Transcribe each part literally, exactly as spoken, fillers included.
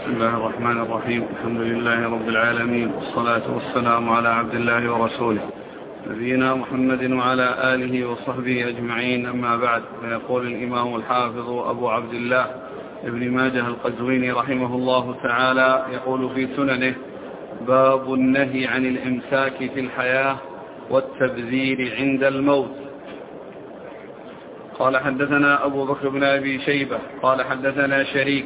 بسم الله الرحمن الرحيم. الحمد لله رب العالمين، والصلاة والسلام على عبد الله ورسوله نبينا محمد وعلى آله وصحبه أجمعين، أما بعد. فيقول الإمام الحافظ أبو عبد الله ابن ماجه القزويني رحمه الله تعالى، يقول في سننه: باب النهي عن الإمساك في الحياة والتبذير عند الموت. قال: حدثنا أبو بكر بن أبي شيبة قال حدثنا شريك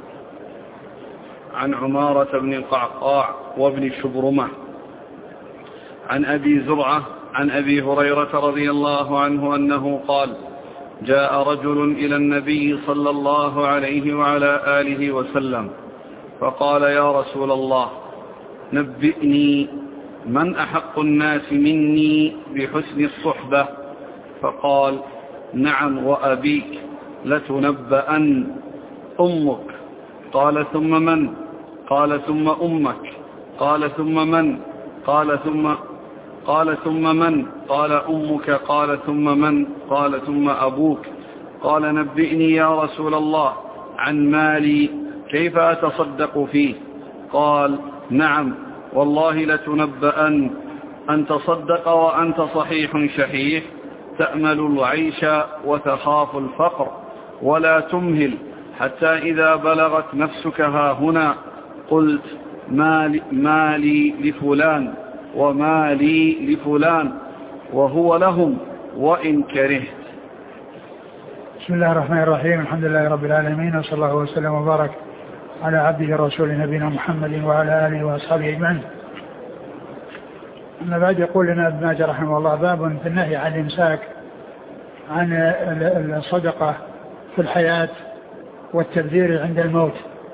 عن عمارة بن القعقاع وابن شبرمة عن أبي زرعة عن أبي هريرة رضي الله عنه أنه قال: جاء رجل إلى النبي صلى الله عليه وعلى آله وسلم فقال: يا رسول الله، نبئني من أحق الناس مني بحسن الصحبة؟ فقال: نعم وأبيك لتنبأن. أمك. قال: ثم من؟ قال: ثم أمك. قال: ثم من؟ قال: ثم قال ثم من؟ قال: أمك. قال: ثم من؟ قال: ثم أبوك. قال: نبئني يا رسول الله عن مالي، كيف أتصدق فيه؟ قال: نعم والله لتنبأن، أن تصدق وأنت صحيح شحيح، تأمل العيش وتخاف الفقر، ولا تمهل حتى إذا بلغت نفسك ها هنا قلت: مالي, مالي لفلان ومالي لفلان، وهو لهم وإن كرهت. بسم الله الرحمن الرحيم. الحمد لله رب العالمين، وصلى الله وسلم وبارك على عبده ورسوله نبينا محمد وعلى آله وأصحابه أجمعين. أما بعد، يقول لنا ابن ماجه رحمه الله: باب في النهي عن الإمساك عن الصدقة في الحياة والتبذير عند الموت.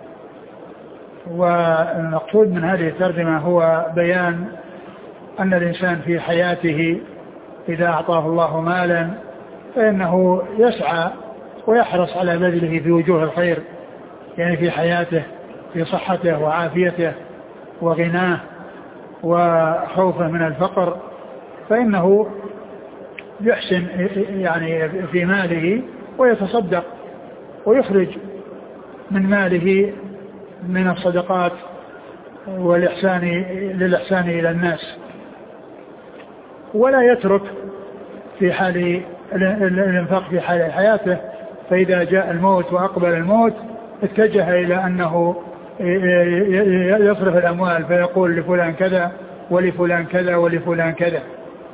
والمقصود من هذه الترجمة هو بيان أن الإنسان في حياته إذا أعطاه الله مالا فإنه يسعى ويحرص على بذله في وجوه الخير، يعني في حياته، في صحته وعافيته وغناه وخوفه من الفقر، فإنه يحسن يعني في ماله ويتصدق ويخرج من ماله من الصدقات والإحسان للإحسان إلى الناس، ولا يترك في حال الانفاق في حال حياته، فإذا جاء الموت وأقبل الموت اتجه إلى أنه يصرف الأموال فيقول لفلان كذا ولفلان كذا ولفلان كذا.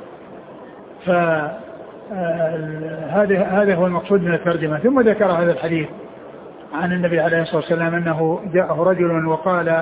فهذا هذا هو المقصود من الترجمة. ثم ذكر هذا الحديث عن النبي عليه الصلاة والسلام أنه جاءه رجل وقال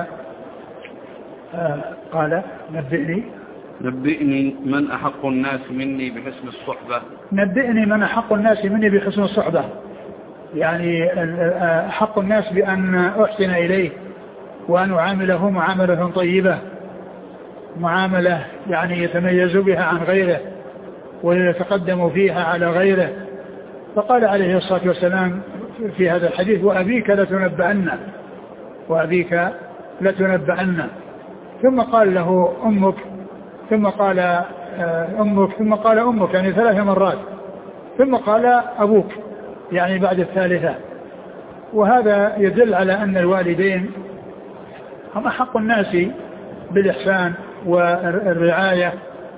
قال: نبئني نبئني من أحق الناس مني بحسن الصحبة. نبئني من أحق الناس مني بحسن الصحبة، يعني أحق الناس بأن أحسن إليه وأن أعامله معاملة طيبة، معاملة يعني يتميز بها عن غيره ويتقدم فيها على غيره. فقال عليه الصلاة والسلام في هذا الحديث: وأبيك لتنبأن، وأبيك لتنبأن. ثم قال له: أمك، ثم قال أمك، ثم قال أمك، يعني ثلاث مرات، ثم قال أبوك، يعني بعد الثالثة. وهذا يدل على أن الوالدين هم أحق الناس بالإحسان والرعاية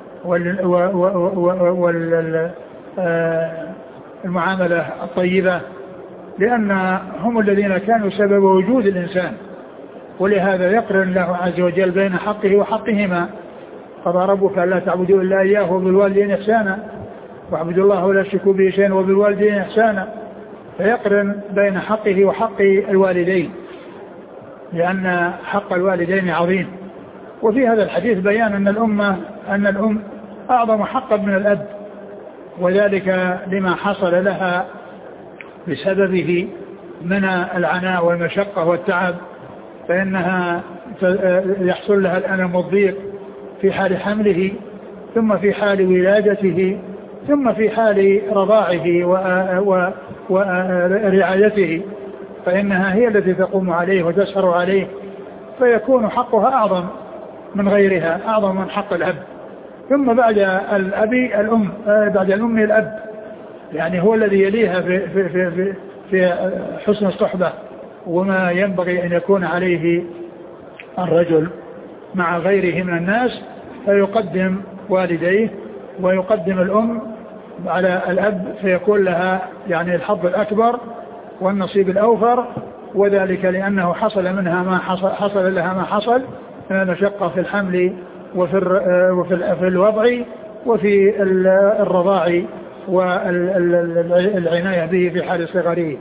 والمعاملة الطيبة، لأن هم الذين كانوا سبب وجود الإنسان. ولهذا يقرن الله عز وجل بين حقه وحقهما: قضى ربك ألا تعبدوا إلا إياه وبالوالدين إحسانا واعبدوا الله ولا تشركوا به شيئا وبالوالدين إحسانا. فيقرن بين حقه وحق الوالدين، لأن حق الوالدين عظيم. وفي هذا الحديث بيان أن الأمة أن الأم أعظم حقا من الأب، وذلك لما حصل لها بسببه من العناء والمشقة والتعب، فإنها يحصل لها الألم والضيق في حال حمله، ثم في حال ولادته، ثم في حال رضاعه ورعايته، فإنها هي التي تقوم عليه وتسهر عليه، فيكون حقها أعظم من غيرها، أعظم من حق الأب. ثم بعد الأب الأم، بعد الأم الأب، يعني هو الذي يليها في, في, في, في حسن الصحبة وما ينبغي أن يكون عليه الرجل مع غيره من الناس، فيقدم والديه ويقدم الأم على الأب، فيكون لها يعني الحظ الأكبر والنصيب الأوفر، وذلك لأنه حصل منها ما حصل, حصل لها ما حصل من المشقة في الحمل وفي, وفي الوضع وفي الرضاع والعناية به في حال صغره.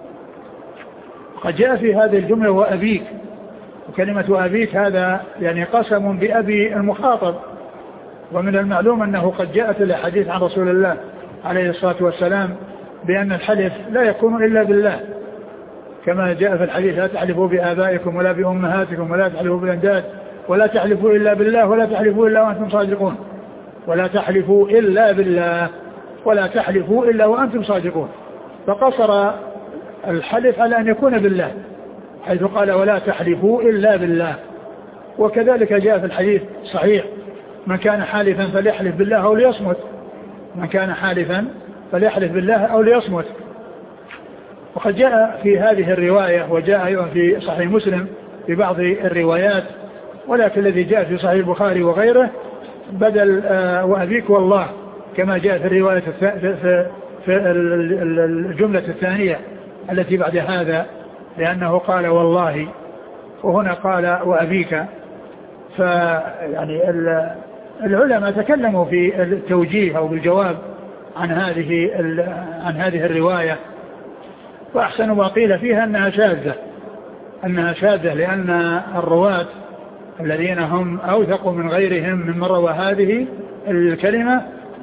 قد جاء في هذه الجملة وأبيك، وكلمة أبيك هذا يعني قسم بأبي المخاطب، ومن المعلوم أنه قد جاءت الحديث عن رسول الله عليه الصلاة والسلام بأن الحلف لا يكون إلا بالله، كما جاء في الحديث: لا تحلفوا بآبائكم ولا بأمهاتكم ولا تحلفوا بالأنداد ولا تحلفوا إلا بالله ولا تحلفوا إلا وأنتم صادقون، ولا تحلفوا إلا بالله ولا تحلفوا إلا وأنتم صادقون. فقصر الحلف على أن يكون بالله، حيث قال: ولا تحلفوا إلا بالله. وكذلك جاء في الحديث صحيح: من كان حالفا فليحلف بالله أو ليصمت، من كان حالفا فليحلف بالله أو ليصمت. وقد جاء في هذه الرواية، وجاء أيضا في صحيح مسلم في بعض الروايات، ولكن الذي جاء في صحيح البخاري وغيره بدل آه وأبيك والله، كما جاء في الرواية في, في الجملة الثانية التي بعد هذا، لأنه قال والله وهنا قال وأبيك. فيعني العلماء تكلموا في التوجيه أو بالجواب عن هذه عن هذه الرواية، وأحسن ما قيل فيها أنها شاذة أنها شاذة لأن الرواة الذين هم أوثق من غيرهم من روى هذه الكلمة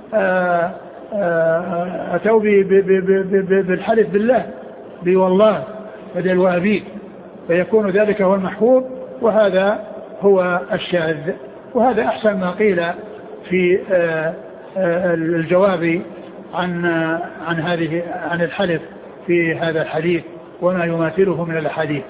أتوا بالحلف بالله بوالله بدل وأبيك، فيكون ذلك هو المحفوظ وهذا هو الشاذ. وهذا أحسن ما قيل في الجواب عن عن هذه عن الحلف في هذا الحديث وما يماثله من الأحاديث.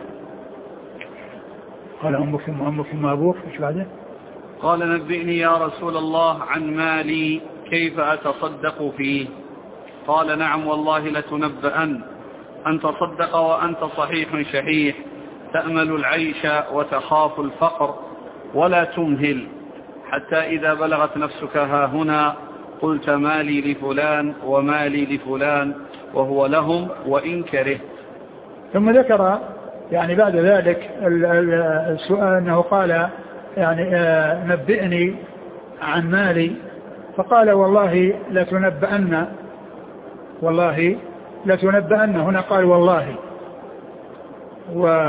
قال: أمك ثم أمك ثم أبوك. إيش بعده؟ قال: نبئني يا رسول الله عن مالي كيف أتصدق فيه؟ قال: نعم والله لتنبأن، أن تصدق وأنت صحيح شحيح تأمل العيش وتخاف الفقر ولا تمهل، حتى إذا بلغت نفسك ها هنا قلت مالي لفلان ومالي لفلان وهو لهم وإن كره. ثم ذكر يعني بعد ذلك السؤال أنه قال يعني نبئني عن مالي، فقال: والله لتنبأن، والله لتنبأن. هنا قال والله و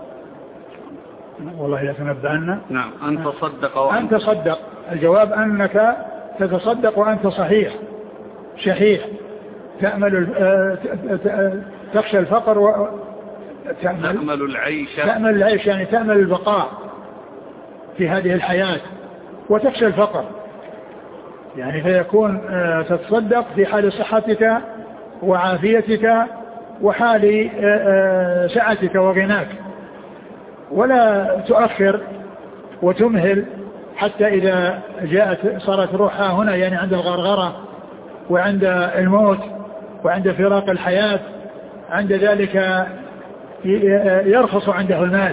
والله لتنبأن. نعم. أن تصدق وأنت أن تصدق. الجواب أنك تتصدق وأنت صحيح شحيح تأمل تخشى الفقر و تأمل, تأمل العيش تأمل العيش يعني تأمل البقاء في هذه الحياة وتخشى الفقر، يعني فيكون تتصدق في حال صحتك وعافيتك وحال سعتك وغناك، ولا تؤخر وتمهل حتى إذا جاءت صارت روحها هنا، يعني عند الغرغرة وعند الموت وعند فراق الحياة، عند ذلك يرخص عنده المال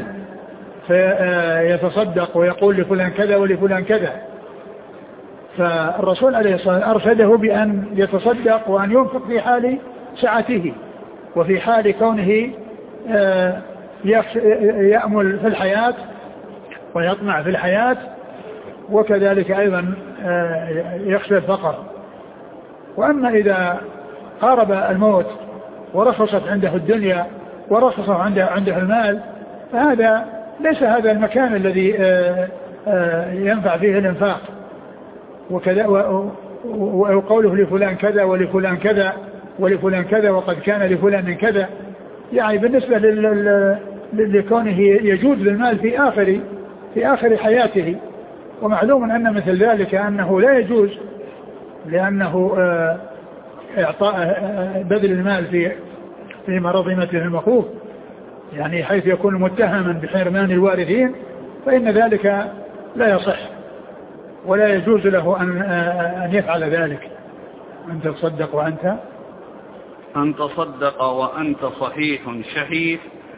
فيتصدق ويقول لفلان كذا ولفلان كذا. فالرسول عليه الصلاة والسلام أرشده بأن يتصدق وأن ينفق في حال سعته وفي حال كونه يأمل في الحياة ويطمع في الحياة، وكذلك أيضا يخشى الفقر. وأما إذا قارب الموت ورخصت عنده الدنيا ورخص عنده, عنده المال، فهذا ليس هذا المكان الذي ينفع فيه الانفاق. وكذا وقوله لفلان كذا ولفلان كذا ولفلان كذا وقد كان لفلان كذا، يعني بالنسبة لكونه يجود للمال في آخر في آخر حياته. ومعلوم أن مثل ذلك أنه لا يجوز، لأنه إعطاء بذل المال في في مرضمته المخوف، يعني حيث يكون متهما بحرمان الوارثين، فإن ذلك لا يصح ولا يجوز له أن أن يفعل ذلك. أن تصدق وأنت أن تصدق وأنت صحيح شحيح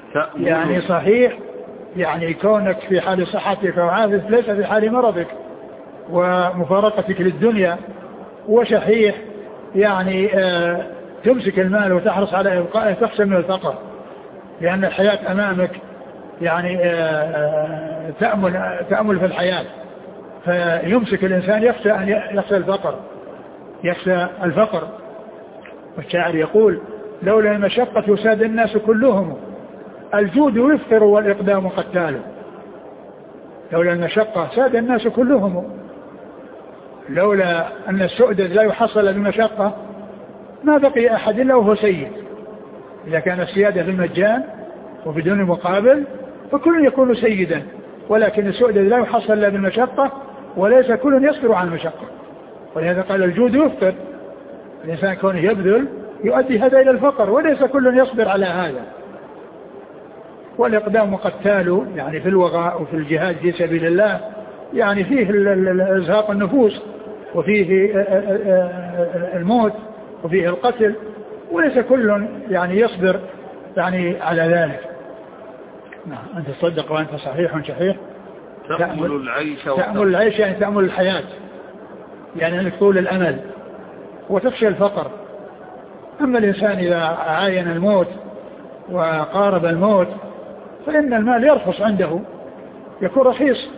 يعني صحيح يعني كونك في حال صحتك وعافيتك ليس في حال مرضك ومفارقتك للدنيا، وشحيح يعني آه تمسك المال وتحرص على إبقائه تخشى من الفقر، لأن الحياة أمامك يعني آه تأمل, تأمل في الحياة، فيمسك الإنسان يخشى أن يخشى الفقر يخشى الفقر والشاعر يقول لولا المشقة يساد الناس كلهم الجود يفطر والإقدام قتال. لولا المشقة ساد الناس كلهم، لولا أن السؤدد لا يحصل بالمشقة ما بقي أحد إلا وهو سيد. إذا كان السيادة بالمجان وبدون مقابل فكل يكون سيدا، ولكن السؤدد لا يحصل إلا بالمشقة وليس كل يصبر عن المشقة. ولهذا قال الجود يفطر، الإنسان كونه يبذل يؤدي هذا إلى الفقر وليس كل يصبر على هذا. والإقدام قتال يعني في الوغاء وفي الجهاد في سبيل الله يعني فيه إزهاق النفوس وفيه الموت وفيه القتل، وليس كل يعني يصبر يعني على ذلك. نعم. أنت تصدق وأنت صحيح شحيح تأمل العيش تأمل العيش يعني تأمل الحياة، يعني أنك طول الأمل وتخشى الفقر. أما الإنسان إذا عاين الموت وقارب الموت فإن المال يرخص عنده يكون رخيص،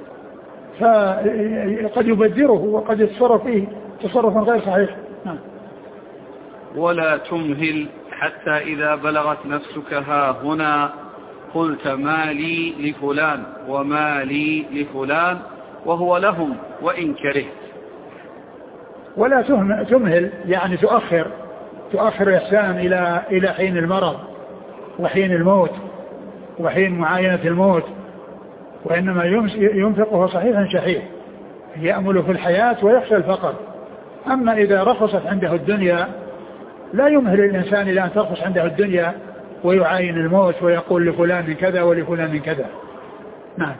فقد يبذره وقد يتصرف فيه تصرفا غير صحيح. نعم. ولا تمهل حتى إذا بلغت نفسك ها هنا قلت ما لي لفلان وما لي لفلان وهو لهم وإن كرهت. ولا تمهل يعني تؤخر تؤخر الإحسان إلى إلى حين المرض وحين الموت وحين معاينة الموت، وإنما ينفقه صحيحا شحيح يأمل في الحياة ويخشى الفقر. أما إذا رخصت عنده الدنيا لا يمهل الإنسان إلى أن ترخص عنده الدنيا ويعاين الموت ويقول لفلان من كذا ولفلان من كذا. نعم.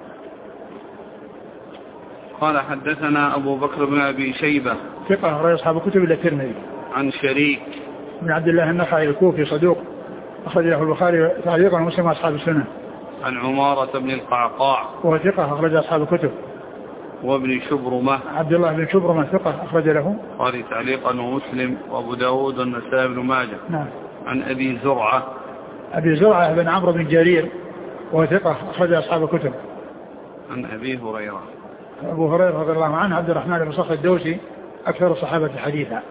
قال حدثنا أبو بكر بن أبي شيبة ثقة رأي أصحاب كتب إلى الترمذي. عن شريك بن عبد الله النخعي الكوفي صدوق أخرج له البخاري تعليقا ومسلم أصحاب السنة. عن عمارة بن القعقاع وهو ثقة أخرج أصحاب الكتب. وابن شبرمة عبد الله بن شبرمة ثقة أخرج له قال تعليقا ومسلم وأبو داود والنسائي بن ماجه. نعم. عن أبي زرعة أبي زرعة بن عمرو بن جرير وهو ثقة أخرج أصحاب الكتب. عن أبي هريرة أبو هريرة رضي الله عنه عبد الرحمن بن صخر الدوسي أكثر الصحابة حديثا.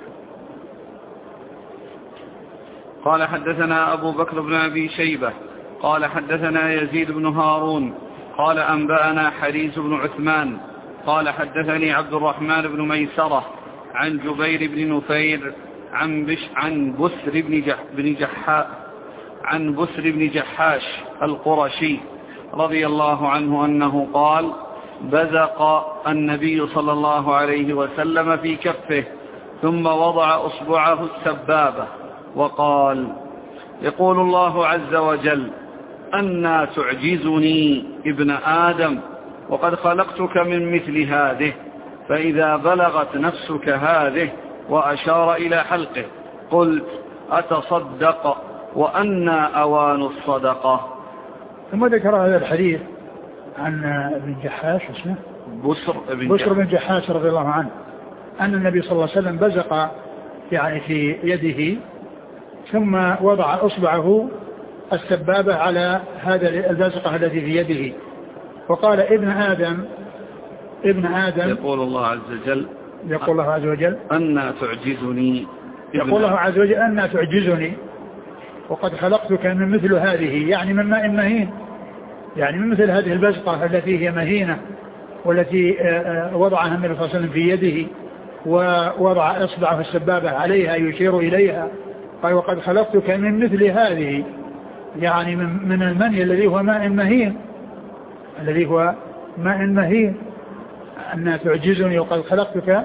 قال حدثنا أبو بكر بن أبي شيبة قال حدثنا يزيد بن هارون قال أنبأنا حريز بن عثمان قال حدثني عبد الرحمن بن ميسرة عن جبير بن نفير عن بش عن بسر بن جح بن جحا عن بسر بن جحاش القرشي رضي الله عنه أنه قال بزق النبي صلى الله عليه وسلم في كفه ثم وضع أصبعه السبابة وقال يقول الله عز وجل أنى تعجزني ابن آدم وقد خلقتك من مثل هذه فإذا بلغت نفسك هذه وأشار إلى حلقه قلت أتصدق وأنى أوان الصدقة. ثم ذكر هذا الحديث عن ابن جحاش اسمه بسر بن, بسر بن جحاش رضي الله عنه أن النبي صلى الله عليه وسلم بزق يعني في يده ثم وضع أصبعه السبابة على هذا البزقة التي في يده وقال ابن آدم ابن آدم يقول الله عز وجل يقول الله عز وجل أنى تعجزني يقول الله عز وجل أنى تعجزني وقد خلقتك من مثل هذه يعني من ماء مهين، يعني من مثل هذه البزقة التي هي مهينة والتي وضعها النبي صلى الله عليه وسلم في يده ووضع إصبعه السبابة عليها يشير إليها قال وقد خلقتك من مثل هذه يعني من, من المني الذي هو ماء مهين الذي هو ماء مهين أن تعجزني وقد خلقتك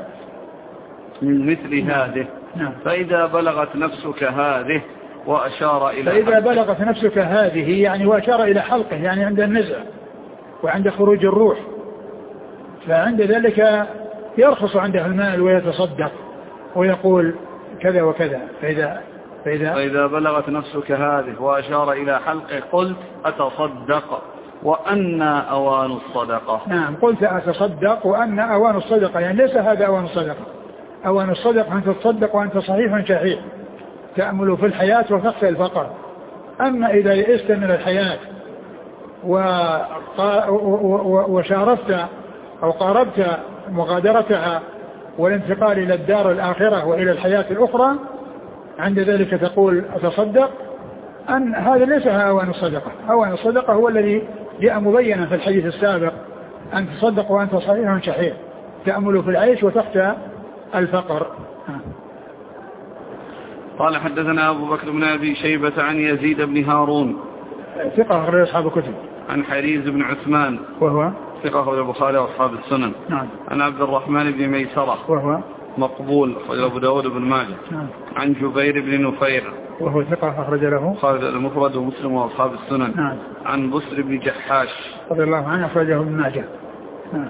من مثل هذه. نعم. فإذا بلغت نفسك هذه وأشار إلى فإذا حلقه. بلغت نفسك هذه يعني وأشار إلى حلقه يعني عند النزع وعند خروج الروح فعند ذلك يرخص عنده المال ويتصدق ويقول كذا وكذا. فإذا فإذا, فإذا بلغت نفسك هذه وأشار إلى حلقه قلت أتصدق وأن أوان الصدقة. نعم قلت أتصدق وأن أوان الصدقة، يعني ليس هذا أوان الصدقة. أوان الصدقة أن تتصدق وأنت صحيح شحيح تأمل في الحياة وتخشى الفقر. أما إذا يئست من الحياة وشارفت أو قاربت مغادرتها والانتقال إلى الدار الآخرة وإلى الحياة الأخرى، عند ذلك تقول أتصدق، أن هذا ليس أوان الصدقة. أوان الصدقة هو الذي جاء مبينا في الحديث السابق، أن تصدق وأنت صحيح شحيح تأمل في العيش وتخشى الفقر. قال حدثنا أبو بكر بن أبي شيبة عن يزيد بن هارون ثقة أخرج أصحاب الكتب، عن حريز بن عثمان وهو ثقة أخرج البخاري وأصحاب السنن. نعم. عن عبد الرحمن بن ميسرة وهو مقبول أخرج أبو داود بن ماجه. نعم. عن جبير بن نفير وهو ثقة أخرج له خالد المفرد ومسلم وأصحاب السنن. نعم. عن بسر بن جحاش رضي الله عنه أخرجه ابن ماجه. نعم.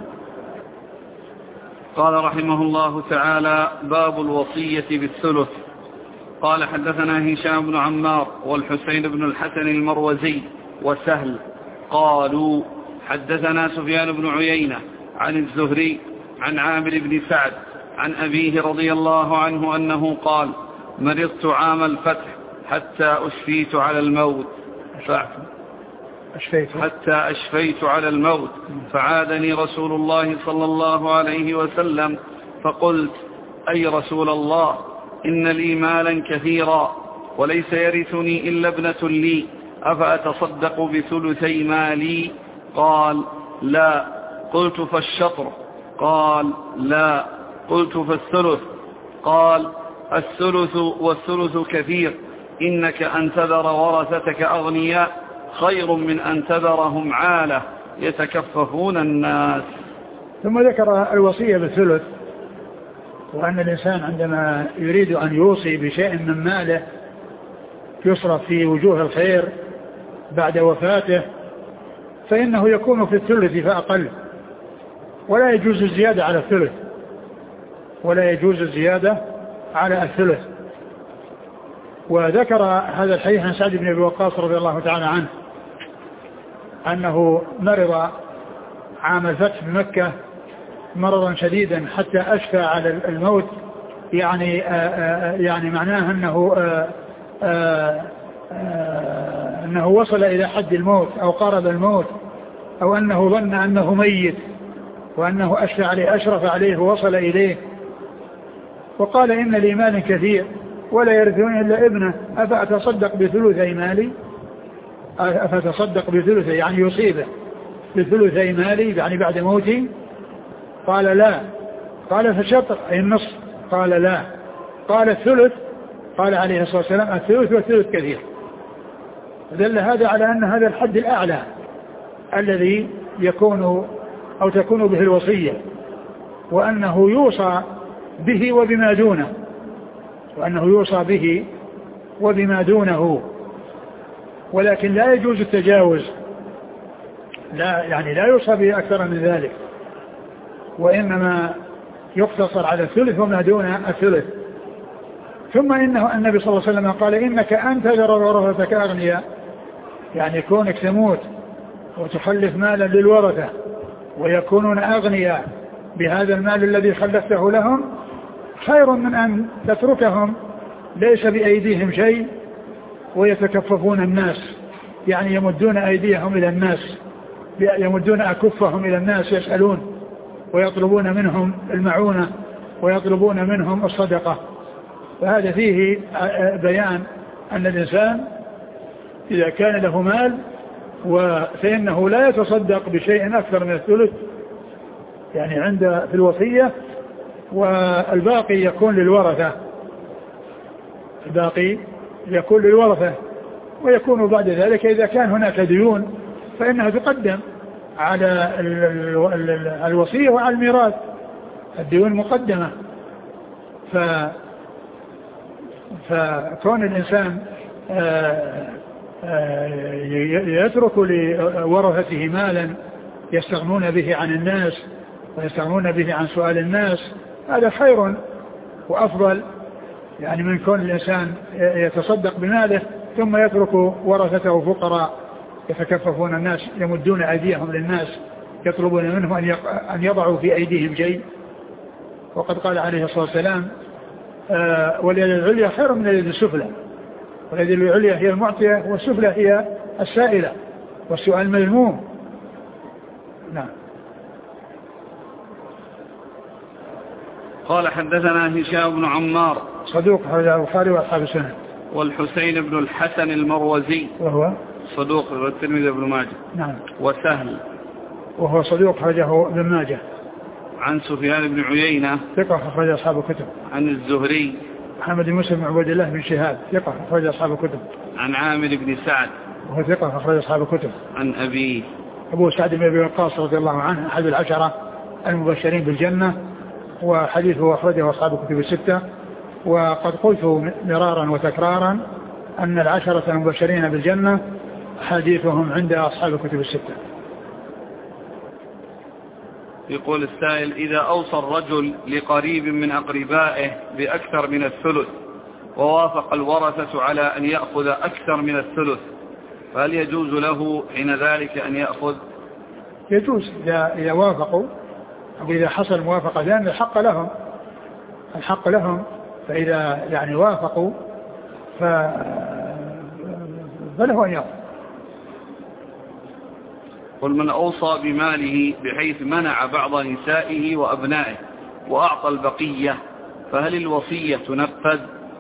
قال رحمه الله تعالى: باب الوصية بالثلث. قال حدثنا هشام بن عمار والحسين بن الحسن المروزي وسهل قالوا حدثنا سفيان بن عيينة عن الزهري عن عامر بن سعد عن أبيه رضي الله عنه أنه قال: مرضت عام الفتح حتى أشفيت على الموت ف... حتى أشفيت على الموت فعادني رسول الله صلى الله عليه وسلم فقلت: أي رسول الله، إن لي مالا كثيرا وليس يرثني إلا ابنة لي، أفأتصدق بثلثي مالي؟ قال: لا. قلت: فالشطر؟ قال: لا. قلت: فالثلث؟ قال: الثلث والثلث كثير، إنك أن تذر ورثتك أغنياء خير من أن تذرهم عالة يتكففون الناس. ثم ذكر الوصية بالثلث، وأن الإنسان عندما يريد أن يوصي بشيء من ماله يصرف في وجوه الخير بعد وفاته فإنه يكون في الثلث فأقل، ولا يجوز الزيادة على الثلث ولا يجوز الزيادة على الثلث. وذكر هذا الحديث عن سعد بن أبي وقاص رضي الله تعالى عنه أنه مرض عام الفتح بمكة مرضا شديدا حتى أشفى على الموت، يعني آآ آآ يعني معناه أنه آآ آآ أنه وصل إلى حد الموت أو قرب الموت، أو أنه ظن أنه ميت وأنه أشفى عليه أشرف عليه ووصل إليه، وقال: إن لي مال كثير ولا يرثني إلا ابنه، أفأتصدق بثلثي مالي؟ أفتصدق بثلثي يعني يصيبه بثلثي مالي يعني بعد موتي؟ قال: لا. قال: فشطر أي النصف؟ قال: لا. قال: الثلث؟ قال عليه الصلاة والسلام: الثلث والثلث كثير. دل هذا على أن هذا الحد الأعلى الذي يكون أو تكون به الوصية، وأنه يوصى به وبما دونه وأنه يوصى به وبما دونه ولكن لا يجوز التجاوز، لا يعني لا يوصى به أكثر من ذلك، وإنما يقتصر على الثلث وما دون الثلث. ثم إنه النبي صلى الله عليه وسلم قال: إنك أن تذر ورثتك أغنياء، يعني كونك تموت وتخلف مالا للورثة ويكونون أغنياء بهذا المال الذي خلفته لهم خير من أن تتركهم ليس بأيديهم شيء ويتكففون الناس، يعني يمدون أيديهم إلى الناس، يمدون أكفهم إلى الناس يسألون ويطلبون منهم المعونة ويطلبون منهم الصدقة. فهذا فيه بيان أن الإنسان إذا كان له مال فإنه لا يتصدق بشيء أكثر من الثلث يعني عند في الوصية، والباقي يكون للورثة، الباقي يكون للورثة ويكون بعد ذلك إذا كان هناك ديون فإنها تقدم على الوصية وعلى الميراث، الديون مقدمة. ف فكون الإنسان يترك لورثته مالا يستغنون به عن الناس ويستغنون به عن سؤال الناس، هذا خير وأفضل يعني من كون الإنسان يتصدق بماله ثم يترك ورثته فقراء يتكففون الناس يمدون أيديهم للناس يطلبون منهم أن يضعوا في أيديهم شيء. وقد قال عليه الصلاة والسلام آه واليد العليا خير من اليد السفلى، واليد العليا هي المعطية والسفلى هي السائلة، والسؤال مذموم. نعم. قال حدثنا هشام بن عمار صدوق أخرج البخاري وأصحاب السنن. والحسين بن الحسن المروزي وهو صدوق والترمذي بن ماجه. نعم. وسهل وهو صدوق أخرجه ابن ماجه. عن سفيان بن عيينة ثقة أخرج أصحاب الكتب. عن الزهري محمد بن مسلم بن عبد الله بن شهاب ثقة أخرج أصحاب الكتب. عن عامر بن سعد وهو ثقة أخرج أصحاب الكتب. عن أبيه أبو سعد بن أبي وقاص رضي الله عنه أحد العشرة المبشرين بالجنة، وحديثه أخرجه أصحاب الكتب الستة. وقد قلت مرارا وتكرارا أن العشرة المبشرين بالجنة حديثهم عند أصحاب الكتب الستة. يقول السائل: إذا أوصى الرجل لقريب من أقربائه بأكثر من الثلث ووافق الورثة على أن يأخذ أكثر من الثلث، فهل يجوز له حين ذلك أن يأخذ؟ يجوز إذا وافقوا أو إذا حصل موافقة، لأن الحق لهم الحق لهم فإذا يعني وافقوا ف... فله أن يأخذ. قل: من أوصى بماله بحيث منع بعض نسائه وأبنائه وأعطى البقية، فهل الوصية تنفذ؟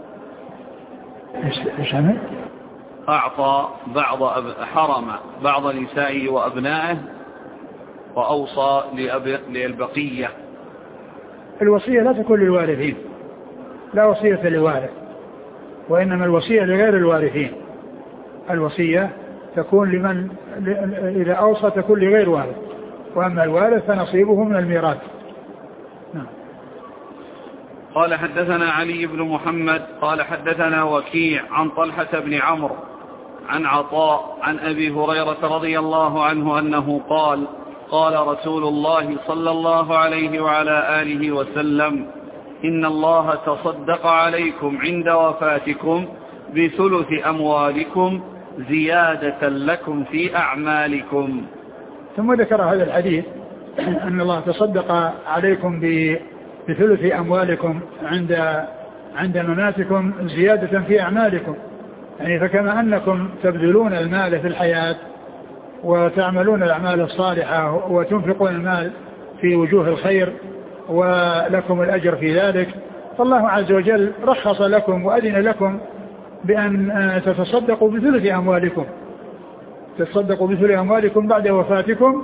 إيش عمل؟ أعطى بعض أب... حرم بعض نسائه وأبنائه وأوصى لأب... للبقية. الوصية لا تكون للوارثين، لا وصية لوارث، وإنما الوصية لغير الوارثين. الوصية تكون لمن إذا أوصى تكون لغير وارث، وأما الوارث فنصيبه من الميراث. نعم. قال حدثنا علي بن محمد قال حدثنا وكيع عن طلحة بن عمرو عن عطاء عن أبي هريرة رضي الله عنه أنه قال: قال رسول الله صلى الله عليه وعلى آله وسلم: إن الله تصدق عليكم عند وفاتكم بثلث أموالكم زيادة لكم في أعمالكم. ثم ذكر هذا الحديث أن الله تصدق عليكم بثلث أموالكم عند عند مماتكم زيادة في أعمالكم، يعني فكما أنكم تبذلون المال في الحياة وتعملون الأعمال الصالحة وتنفقون المال في وجوه الخير ولكم الأجر في ذلك، فالله عز وجل رخص لكم وأذن لكم بأن تتصدقوا بثلث أموالكم تتصدقوا بثلث أموالكم بعد وفاتكم،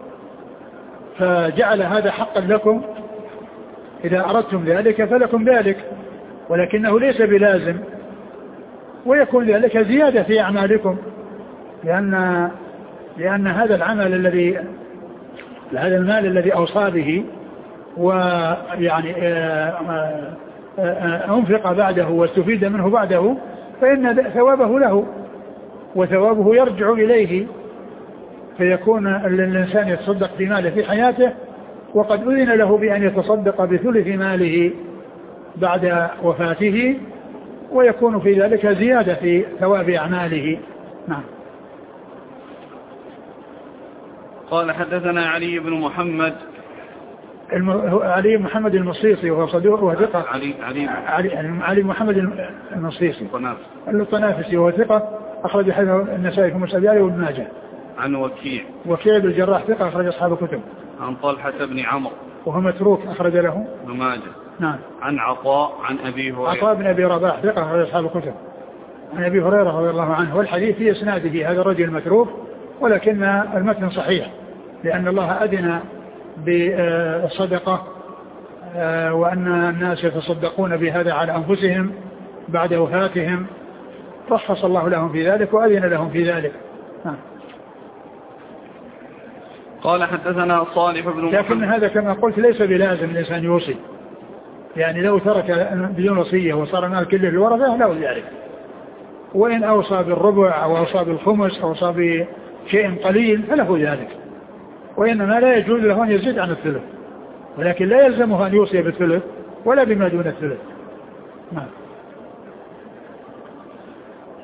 فجعل هذا حقا لكم. إذا أردتم ذلك فلكم ذلك، ولكنه ليس بلازم، ويكون ذلك زيادة في أعمالكم، لأن لأن هذا العمل الذي هذا المال الذي أوصى به ويعني أنفق بعده واستفيد منه بعده، فإن ثوابه له وثوابه يرجع إليه، فيكون الإنسان يتصدق بماله في حياته وقد أذن له بأن يتصدق بثلث ماله بعد وفاته، ويكون في ذلك زيادة في ثواب أعماله. نعم. قال حدثنا علي بن محمد الم... علي محمد المصيصي وهو صدوق وثقة. علي علي علي, علي محمد المصيصي الطنافسي الطنافسي وهو ثقة أخرج حديثه النسائي في مسجد وابن ماجه. عن وكيع وكيع بن الجراح ثقة أخرج أصحاب الكتب. عن طلحة بن عمرو وهو متروك أخرج له ابن ماجه. نعم. عن عطاء عن أبي هريرة عطاء بن أبي رباح ثقة أخرج أصحاب الكتب عن أبي هريرة رضي الله عنه، والحديث في إسناده هذا الرجل متروك، ولكن المتن صحيح لأن الله أذن بالصدقة وأن الناس يتصدقون بهذا على أنفسهم بعد وفاتهم، رخص الله لهم في ذلك وأذن لهم في ذلك. ها. قال حدثنا صالح بن محمد. لكن هذا كما قلت ليس بلازم الإنسان يوصي، يعني لو ترك بدون وصية وصار المال كله للورثة له ذلك، وإن أوصى بالربع أو أوصى بالخمس أو أوصى بشيء قليل فله ذلك، وإنما لا يجوز له أن يزيد عن الثلث، ولكن لا يلزمه أن يوصي بالثلث ولا بما دون الثلث. نعم.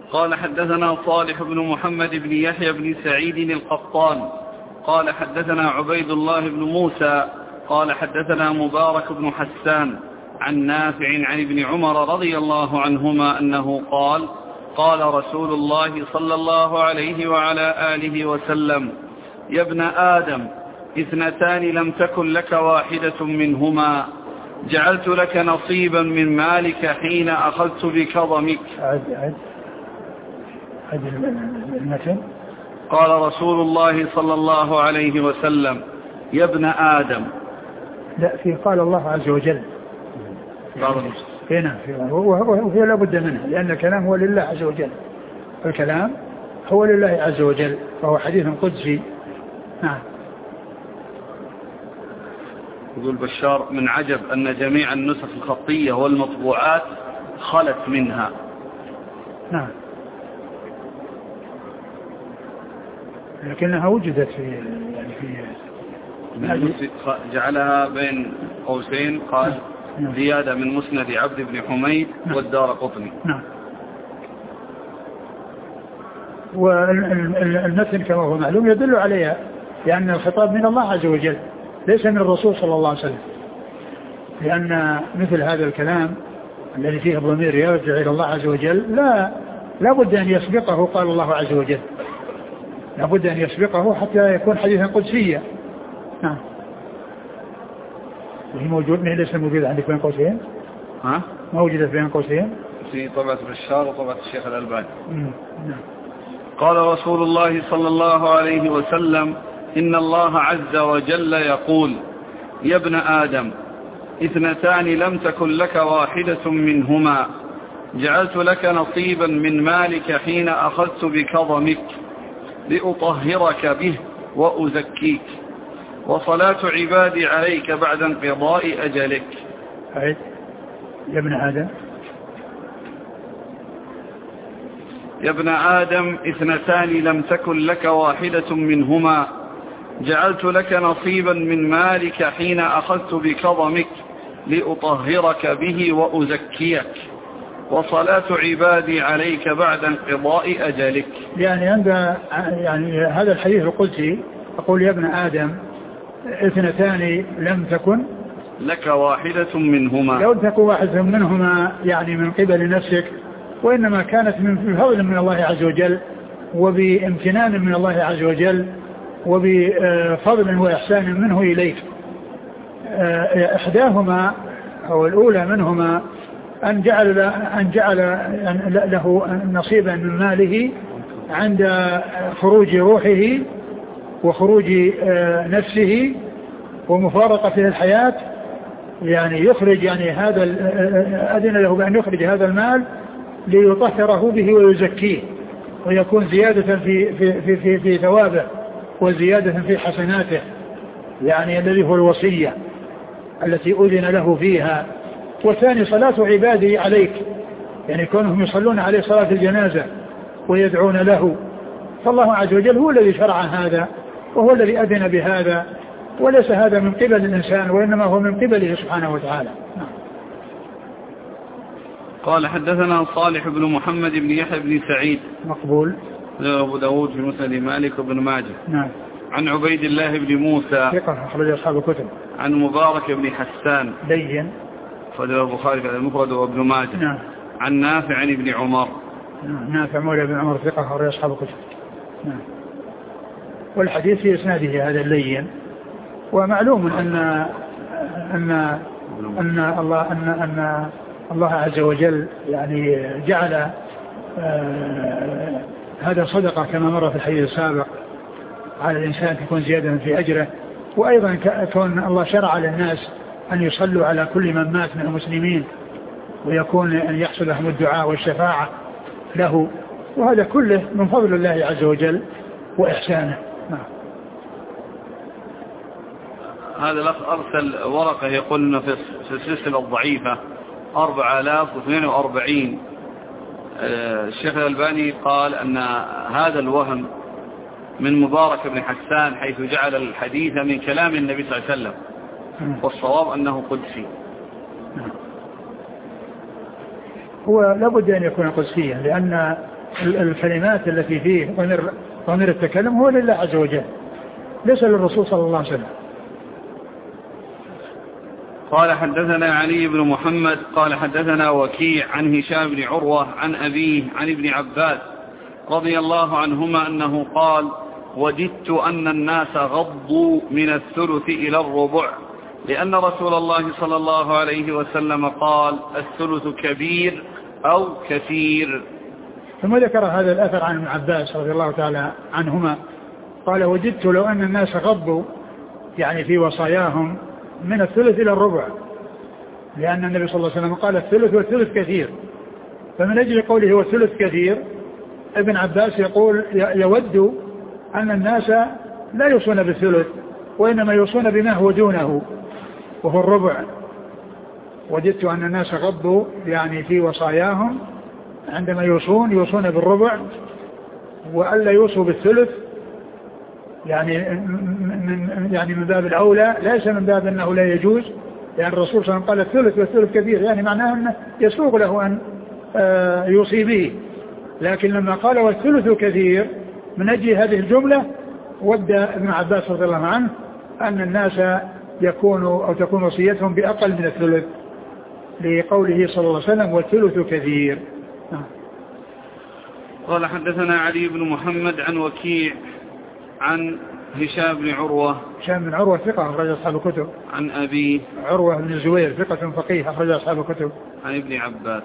قال حدثنا صالح بن محمد بن يحيى بن سعيد القطان قال حدثنا عبيد الله بن موسى قال حدثنا مبارك بن حسان عن نافع عن ابن عمر رضي الله عنهما أنه قال قال رسول الله صلى الله عليه وعلى آله وسلم يا ابن آدم اثنتان لم تكن لك واحدة منهما جعلت لك نصيبا من مالك حين أخذت بكظمك. عد عد عد المثل. قال رسول الله صلى الله عليه وسلم يا ابن آدم. لا في قال الله عز وجل هنا وهي لا بد منها لأن الكلام هو لله عز وجل. الكلام هو لله عز وجل فهو حديث قدسي. نعم. يقول بشار من عجب أن جميع النسخ الخطية والمطبوعات خلت منها. نعم. لكنها وجدت في يعني في جعلها بين قوسين قال نعم. زيادة من مسند عبد بن حميد نعم. والدار قطني. نعم. والمثل كما هو معلوم يدل عليها لأن الخطاب من الله عز وجل ليس من الرسول صلى الله عليه وسلم لأن مثل هذا الكلام الذي فيه الضمير يرجع إلى الله عز وجل لا لا بد أن يسبقه قال الله عز وجل لا بد أن يسبقه حتى يكون حديثا قدسيا. نعم. وهي موجود من ليس موجود عندك بين قوسين ها موجودة بين قوسين في طبعة بشار وطبعة الشيخ الألباني. نعم. قال رسول الله صلى الله عليه وسلم إن الله عز وجل يقول يا ابن آدم اثنتان لم تكن لك واحدة منهما جعلت لك نصيبا من مالك حين أخذت بكظمك لأطهرك به وأزكيك وصلاة عبادي عليك بعد انقضاء أجلك. أعيد. يا ابن آدم يا ابن آدم اثنتان لم تكن لك واحدة منهما جعلت لك نصيبا من مالك حين أخذت بكظمك لأطهرك به وأزكيك وصلاة عبادي عليك بعد انقضاء أجلك. يعني عند يعني هذا الحديث القدسي أقول يا ابن آدم اثنتان لم تكن لك واحدة منهما لو تكن واحدة منهما يعني من قبل نفسك وإنما كانت من فضل من الله عز وجل وبامتنان من الله عز وجل وبفضل وإحسان منه إليك. إحداهما أو الأولى منهما أن جعل أن جعل له نصيبا من ماله عند خروج روحه وخروج نفسه ومفارقته الحياة يعني يخرج يعني هذا أذن له بأن يخرج هذا المال ليطهره به ويزكيه ويكون زيادة في في في في, في ثوابه وزيادة في حسناته يعني الذي هو الوصية التي أذن له فيها. والثاني صلاة عبادي عليك يعني كونهم يصلون عليه صلاة الجنازة ويدعون له فالله عز وجل هو الذي شرع هذا وهو الذي أذن بهذا وليس هذا من قبل الإنسان وإنما هو من قبله سبحانه وتعالى. نعم. قال حدثنا صالح بن محمد بن يحيى بن سعيد مقبول أبو داود في مسند مالك وابن ماجه. نعم. عن عبيد الله بن موسى ثقة أخرج أصحاب الكتب. عن مبارك بن حسان لين أخرج البخاري في المفرد وابن ماجه. نعم. عن نافع عن ابن عمر. نعم. نافع مولى بن عمر ثقة أخرج أصحاب الكتب. نعم. والحديث في إسناده هذا اللين ومعلوم أن أن أن الله أن أن الله عز وجل يعني جعل آه هذا صدقة كما مر في الحديث السابق على الإنسان تكون زيادة في أجره وأيضا كون الله شرع للناس أن يصلوا على كل من مات من المسلمين ويكون أن يحصل لهم الدعاء والشفاعة له وهذا كله من فضل الله عز وجل وإحسانه. نعم. هذا الأخ أرسل ورقة يقول في السلسلة الضعيفة أربعة آلاف واثنين وأربعين الشيخ الألباني قال أن هذا الوهم من مبارك بن حسان حيث جعل الحديث من كلام النبي صلى الله عليه وسلم والصواب أنه قدسي. هو لابد أن يكون قدسيا لأن الكلمات التي فيه ضمير ضمير التكلم هو لله عز وجل ليس للرسول صلى الله عليه وسلم. قال حدثنا علي بن محمد قال حدثنا وكيع عن هشام بن عروة عن أبيه عن ابن عباس رضي الله عنهما أنه قال وددت أن الناس غضوا من الثلث إلى الربع لأن رسول الله صلى الله عليه وسلم قال الثلث كبير أو كثير. ثم ذكر هذا الأثر عن ابن عباس رضي الله تعالى عنهما قال وددت لو أن الناس غضوا يعني في وصاياهم من الثلث إلى الربع لأن النبي صلى الله عليه وسلم قال الثلث والثلث كثير فمن أجل قوله هو الثلث كثير ابن عباس يقول يود أن الناس لا يوصون بالثلث وإنما يوصون بما هو دونه وهو الربع. وددت أن الناس غضوا يعني في وصاياهم عندما يوصون يوصون بالربع وألا يوصوا بالثلث يعني من يعني من باب الأولى ليس من باب أنه لا يجوز يعني الرسول صلى الله عليه وسلم قال الثلث والثلث كثير يعني معناه أنه يسوغ له أن يوصي به لكن لما قال والثلث كثير من أجل هذه الجملة ود ابن عباس رضي الله عنه أن الناس يكونوا أو تكون وصيتهم بأقل من الثلث لقوله صلى الله عليه وسلم والثلث كثير. قال حدثنا علي بن محمد عن وكيع عن هشام بن عروة هشام بن عروة ثقة أخرج أصحاب الكتب عن أبي عروة بن الزبير ثقة فقيه أخرج أصحاب الكتب عن ابن عباس.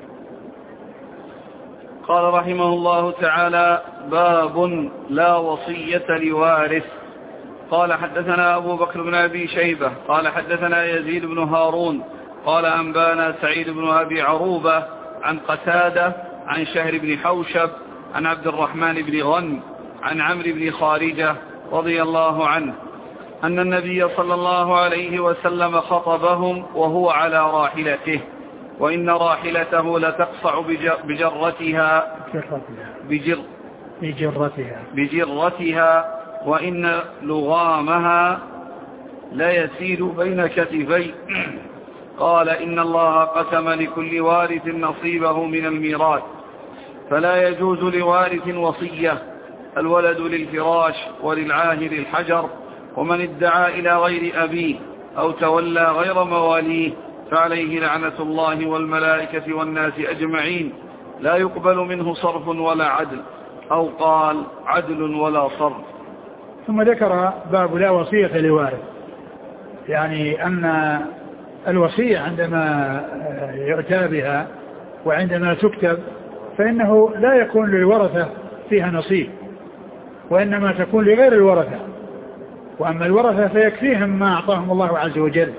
قال رحمه الله تعالى باب لا وصية لوارث. قال حدثنا أبو بكر بن أبي شيبة قال حدثنا يزيد بن هارون قال أنبانا سعيد بن أبي عروبة عن قتادة عن شهر بن حوشب عن عبد الرحمن بن غنم عن عمرو بن خارجة رضي الله عنه أن النبي صلى الله عليه وسلم خطبهم وهو على راحلته وإن راحلته لتقصع بجرتها بجر بجرتها بجرتها وإن لغامها لا يسيل بين كتفي. قال إن الله قسم لكل وارث نصيبه من الميراث فلا يجوز لوارث وصية الولد للفراش وللعاهر الحجر ومن ادعى إلى غير أبيه أو تولى غير مواليه فعليه لعنة الله والملائكة والناس أجمعين لا يقبل منه صرف ولا عدل أو قال عدل ولا صرف. ثم ذكر باب لا وصية لوارث يعني أن الوصية عندما يؤتى بها وعندما تكتب فإنه لا يكون للورثة فيها نصيب وإنما تكون لغير الورثة وأما الورثة فيكفيهم ما أعطاهم الله عز وجل.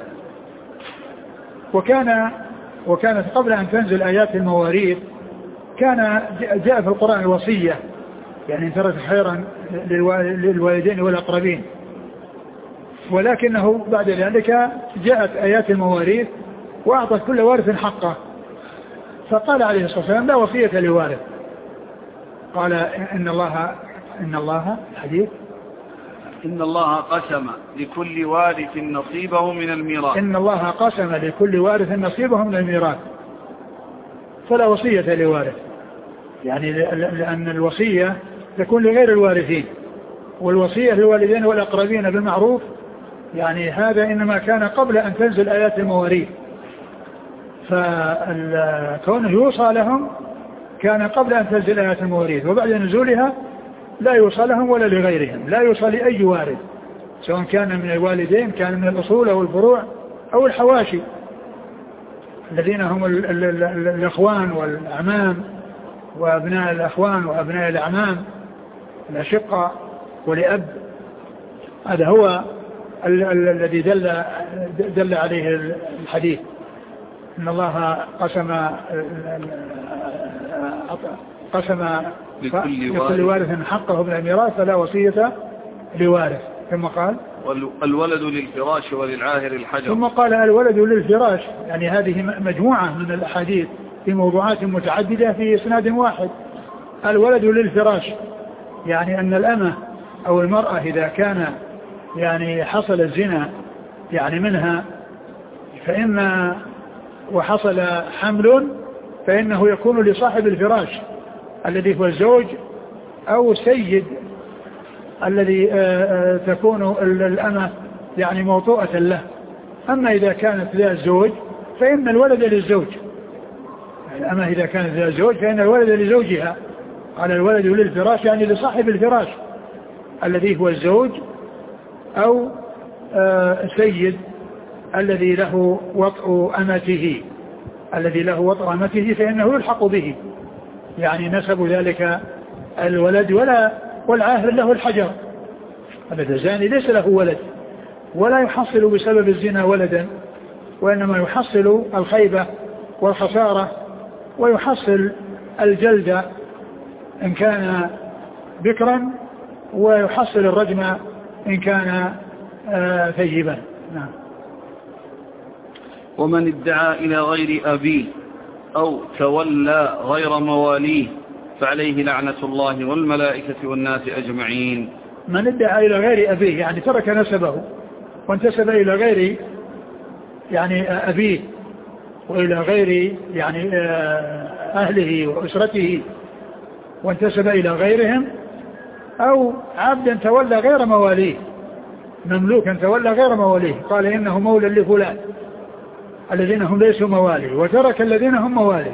وكان وكانت قبل أن تنزل آيات المواريث كان جاء في القرآن الوصية يعني إن ترك خيرا للوالدين والأقربين ولكنه بعد ذلك جاءت آيات المواريث وأعطت كل وارث حقه فقال عليه الصلاة والسلام لا وصية لوارث. قال إن الله إن الله حديث إن الله قسم لكل وارث نصيبه من الميراث إن الله قسم لكل وارث نصيبه من الميراث فلا وصية لوارث يعني لأن الوصية تكون لغير الوارثين والوصية للوالدين والأقربين بالمعروف يعني هذا إنما كان قبل أن تنزل آيات المواريث فكونه يوصى لهم كان قبل أن تنزل آيات المواريث وبعد نزولها لا يوصى لهم ولا لغيرهم لا يوصى لأي وارث سواء كان من الوالدين كان من الأصول أو الفروع أو الحواشي الذين هم ال ال ال ال الأخوان والأعمام وأبناء الأخوان وأبناء الأعمام الأشقة ولأب. هذا هو الذي دل, دل عليه الحديث إن الله قسم قسم لكل وارث حقه من الميراث فلا وصية لوارث. ثم قال الولد للفراش وللعاهر الحجر. ثم قال الولد للفراش يعني هذه مجموعة من الأحاديث في موضوعات متعددة في إسناد واحد. الولد للفراش يعني أن الأمة أو المرأة إذا كان يعني حصل الزنا يعني منها فإن وحصل حمل فإنه يكون لصاحب الفراش الذي هو الزوج أو السيد الذي تكون الأمة يعني موطوءة له. أما إذا كانت ذا الزوج فإن الولد للزوج، الأمة إذا كانت ذا الزوج فإن الولد لزوجها، على الولد للفراش يعني لصاحب الفراش الذي هو الزوج أو السيد الذي له وطء أمته الذي له وطء أمته فإنه يلحق به، يعني نسب ذلك الولد ولا والعاهر له الحجر. الذي الزاني ليس له ولد ولا يحصل بسبب الزنا ولدا، وإنما يحصل الخيبة والخسارة ويحصل الجلد إن كان بكرا ويحصل الرجم إن كان آه ثيبا. نعم. ومن ادعى إلى غير أبيه أو تولى غير مواليه فعليه لعنة الله والملائكة والناس أجمعين. من ادعى إلى غير أبيه يعني ترك نسبه وانتسب إلى غير يعني أبيه وإلى غير يعني أهله وأسرته وانتسب إلى غيرهم، أو عبدا تولى غير مواليه، مملوكا تولى غير مواليه، قال إنه مولى لفلان الذين هم ليسوا مواليه وترك الذين هم مواليه،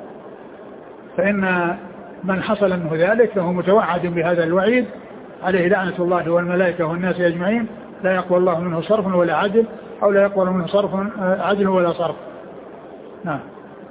فإن من حصل منه ذلك فهو متوعد بهذا الوعيد، عليه لعنة الله والملائكة والناس أجمعين، لا يقبل الله منه صرف ولا عدل، أو لا يقبل منه صرف عدل ولا صرف. نعم.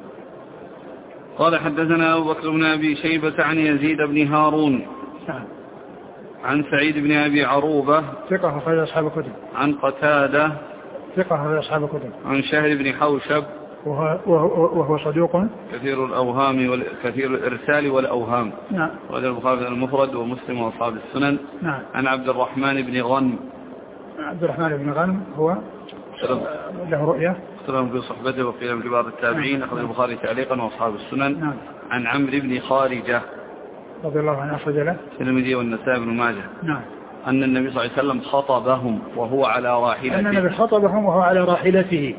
قال حدثنا أبو بكر بن أبي شيبة عن يزيد بن هارون نعم. عن سعيد بن أبي عروبة ثقة أخرج أصحاب الكتب. عن قتادة ثقة أخرج أصحاب الكتب. عن شهر بن حوشب وهو, وهو, وهو صدوق كثير الأوهام وكثير الإرسال والأوهام. نعم. وهذا البخاري المفرد ومسلم وأصحاب السنن. نعم. عن عبد الرحمن بن غنم. عبد الرحمن بن غنم هو له رؤية اختلف في صحبته وقيل من كبار التابعين. أخذ البخاري تعليقا وأصحاب السنن. نعم. عن عمرو بن خارجة رضي الله عنه أخرج له الترمذي والنسائي بن ماجه. نعم. أن النبي صلى الله عليه وسلم خطبهم وهو على راحلته. أن النبي خطبهم وهو على راحلته،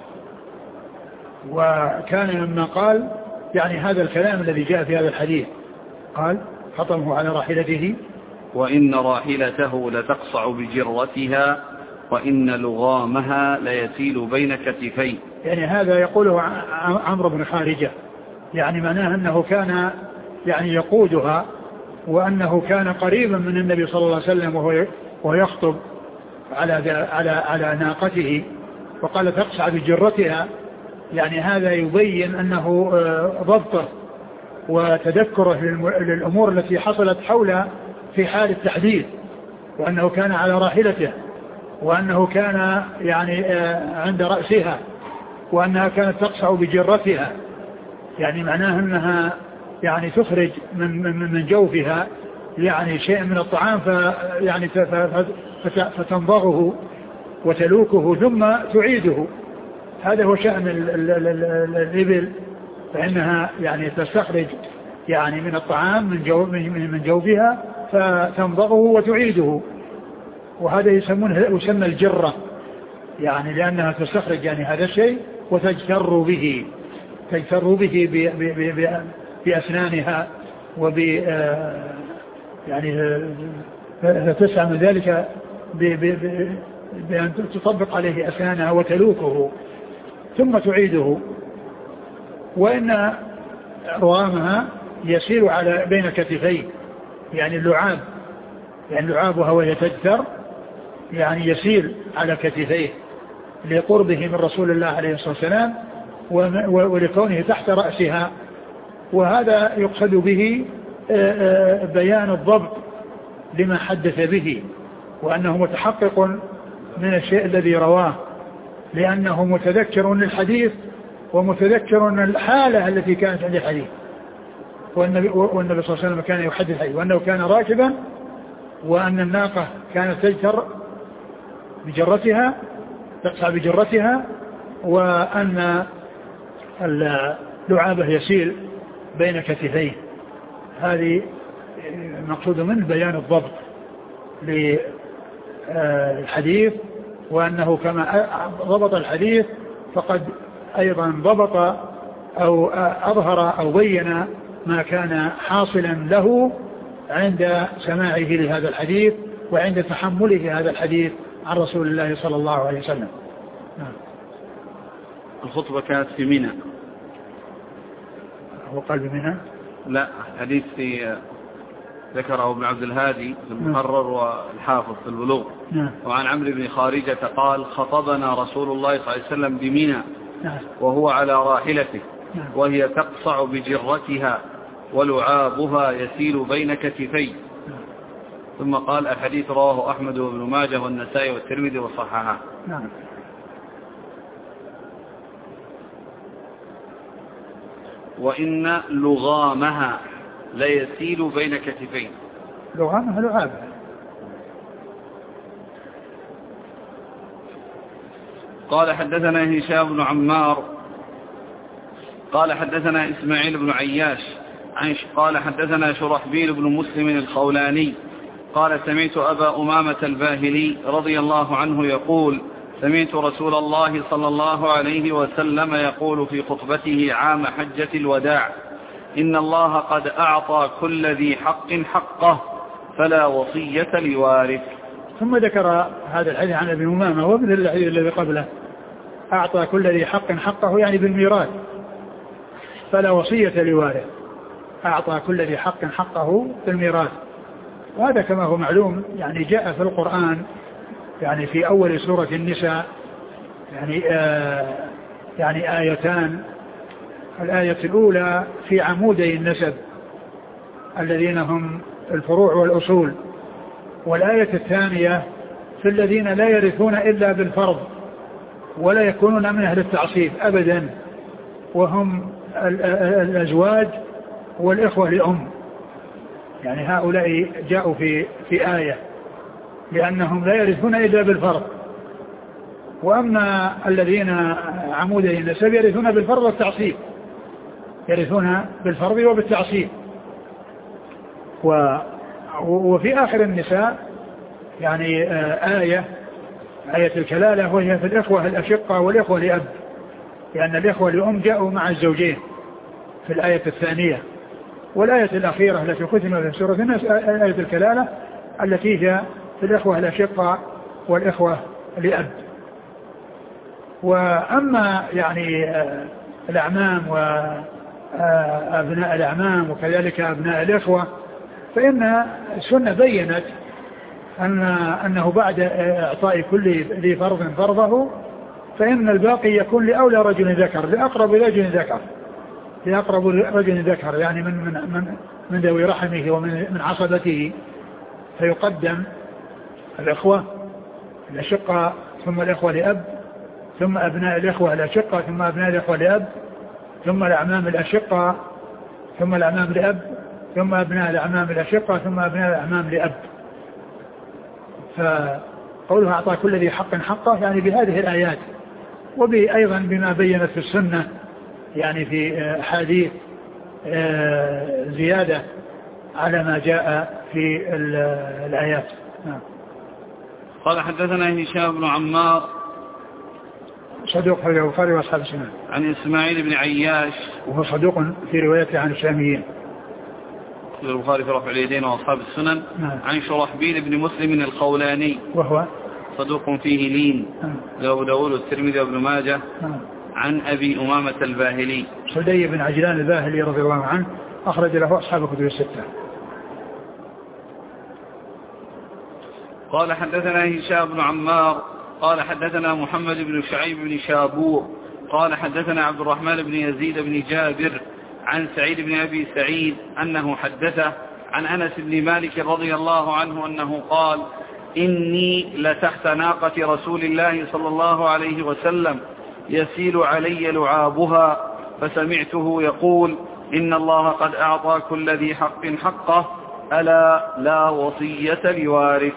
وكان لما قال يعني هذا الكلام الذي جاء في هذا الحديث، قال خطبه على راحلته وإن راحلته لتقصع بجرتها وإن لغامها ليسيل بين كتفيه. يعني هذا يقوله عمرو بن خارجة، يعني معناه أنه كان يعني يقودها، وأنه كان قريبا من النبي صلى الله عليه وسلم وهو ويخطب على على على ناقته، وقال تقصع بجرتها، يعني هذا يبين أنه ضبطه وتذكره للأمور التي حصلت حوله في حال التحديث، وأنه كان على راحلته، وأنه كان يعني عند رأسها، وأنها كانت تقصع بجرتها، يعني معناه أنها يعني تخرج من من من جوفها يعني شيء من الطعام فيعني فتنضغه وتلوكه ثم تعيده. هذا هو شأن الإبل، فإنها يعني تستخرج يعني من الطعام من جو من جوفها فتنضغه وتعيده، وهذا يسمونه يسمى الجرة، يعني لأنها تستخرج يعني هذا الشيء وتجتر به تجتر به بأسنانها وب يعني تسعى من ذلك بأن تطبق عليه أسنانها وتلوكه ثم تعيده. وإن روامها يسير على بين كتفيه، يعني اللعاب، يعني لعابها وهي تجتر يعني يسير على كتفيه لقربه من رسول الله عليه الصلاة والسلام ولكونه تحت رأسها. وهذا يقصد به بيان الضبط لما حدث به، وأنه متحقق من الشيء الذي رواه، لأنه متذكر للحديث ومتذكر الحالة التي كانت عند الحديث. والنبي, والنبي صلى الله عليه وسلم كان يحدث الحديث وأنه كان راكبا، وأن الناقة كانت تجتر بجرتها تقصع بجرتها، وأن اللعابة يسيل بين كتفيه. هذه مقصود منه بيان الضبط للحديث، وأنه كما ضبط الحديث فقد أيضا ضبط أو أظهر أو بين ما كان حاصلا له عند سماعه لهذا الحديث وعند تحمله هذا الحديث عن رسول الله صلى الله عليه وسلم. الخطبة كانت في منى. هو قال بمنى؟ لا، حديث في ذكره ابن عبد الهادي في المحرر والحافظ في البلوغ. وعن عمرو بن خارجة قال خطبنا رسول الله صلى الله عليه وسلم بمنى وهو على راحلته وهي تقصع بجرتها ولعابها يسيل بين كتفيه. ثم قال الحديث رواه أحمد وابن ماجه والنسائي والترمذي وصححه. نعم. وإن لغامها ليسيل بين كتفين. لغامها لعابها. قال حدثنا هشام بن عمار قال حدثنا إسماعيل بن عياش قال حدثنا شرحبيل بن مسلم الخولاني قال سمعت أبا أمامة الباهلي رضي الله عنه يقول سمعت رسول الله صلى الله عليه وسلم يقول في خطبته عام حجة الوداع إن الله قد أعطى كل ذي حق حقه فلا وصية لوارث. ثم ذكر هذا الحديث عن أبي أمامة وابن الحديث الذي قبله أعطى كل ذي حق حقه يعني بالميراث فلا وصية لوارث. أعطى كل ذي حق حقه بالميراث. وهذا كما هو معلوم يعني جاء في القرآن يعني في أول سورة النساء يعني آه يعني آيتان. الآية الأولى في عمودي النسب الذين هم الفروع والأصول، والآية الثانية في الذين لا يرثون إلا بالفرض ولا يكونون من أهل التعصيب أبدا، وهم الأزواج والإخوة لأم. يعني هؤلاء جاءوا في في آية لأنهم لا يرثون إلا بالفرض. وأما الذين عمودي النسب يرثون بالفرض والتعصيب، يرثون بالفرض وبالتعصيب. و وفي آخر النساء يعني آية آية الكلالة وهي في الإخوة الأشقة والإخوة لأب، لأن الإخوة لأم جاءوا مع الزوجين في الآية الثانية. والآية الأخيرة التي ختم في سورة الناس آية الكلالة التي هي في الإخوة الأشقة والإخوة لأب. وأما يعني الأعمام وأبناء الأعمام وكذلك أبناء الإخوة فإن السنة بيّنت أن أنه بعد إعطاء كل ذي فرض فرضه فإن الباقي يكون لأولى رجل ذكر، لأقرب رجل ذكر، لأقرب رجل ذكر يعني من من من من ذوي رحمه ومن من عصبته. فيقدم الإخوة الأشقة ثم الإخوة لأب ثم أبناء الإخوة الأشقة ثم أبناء الإخوة لأب ثم الأعمام الأشقة ثم الأعمام لأب ثم أبناء الأعمام الأشقة ثم أبناء الأعمام لأب. فقولها أعطى كل ذي حق حقه يعني بهذه الآيات، وأيضا بما بينت في السنة يعني في حديث زيادة على ما جاء في الآيات. قال حدثنا هشام بن عمار صدوق في البخاري وأصحاب السنن. عن إسماعيل بن عياش وهو صدوق في روايته عن الشاميين في البخاري في رفع اليدين وأصحاب السنن. نعم. عن شرحبيل بن مسلم الخولاني وهو صدوق فيه لين له داود والترمذي وابن ماجه. نعم. عن أبي أمامة الباهلي صدي بن عجلان الباهلي رضي الله عنه أخرج له أصحاب الكتب الستة. قال حدثنا هشام بن عمار قال حدثنا محمد بن شعيب بن شابور قال حدثنا عبد الرحمن بن يزيد بن جابر عن سعيد بن أبي سعيد أنه حدثه عن أنس بن مالك رضي الله عنه أنه قال إني لتحت ناقة رسول الله صلى الله عليه وسلم يسيل علي لعابها فسمعته يقول إن الله قد أعطى كل ذي حق حقه ألا لا وصية لوارث.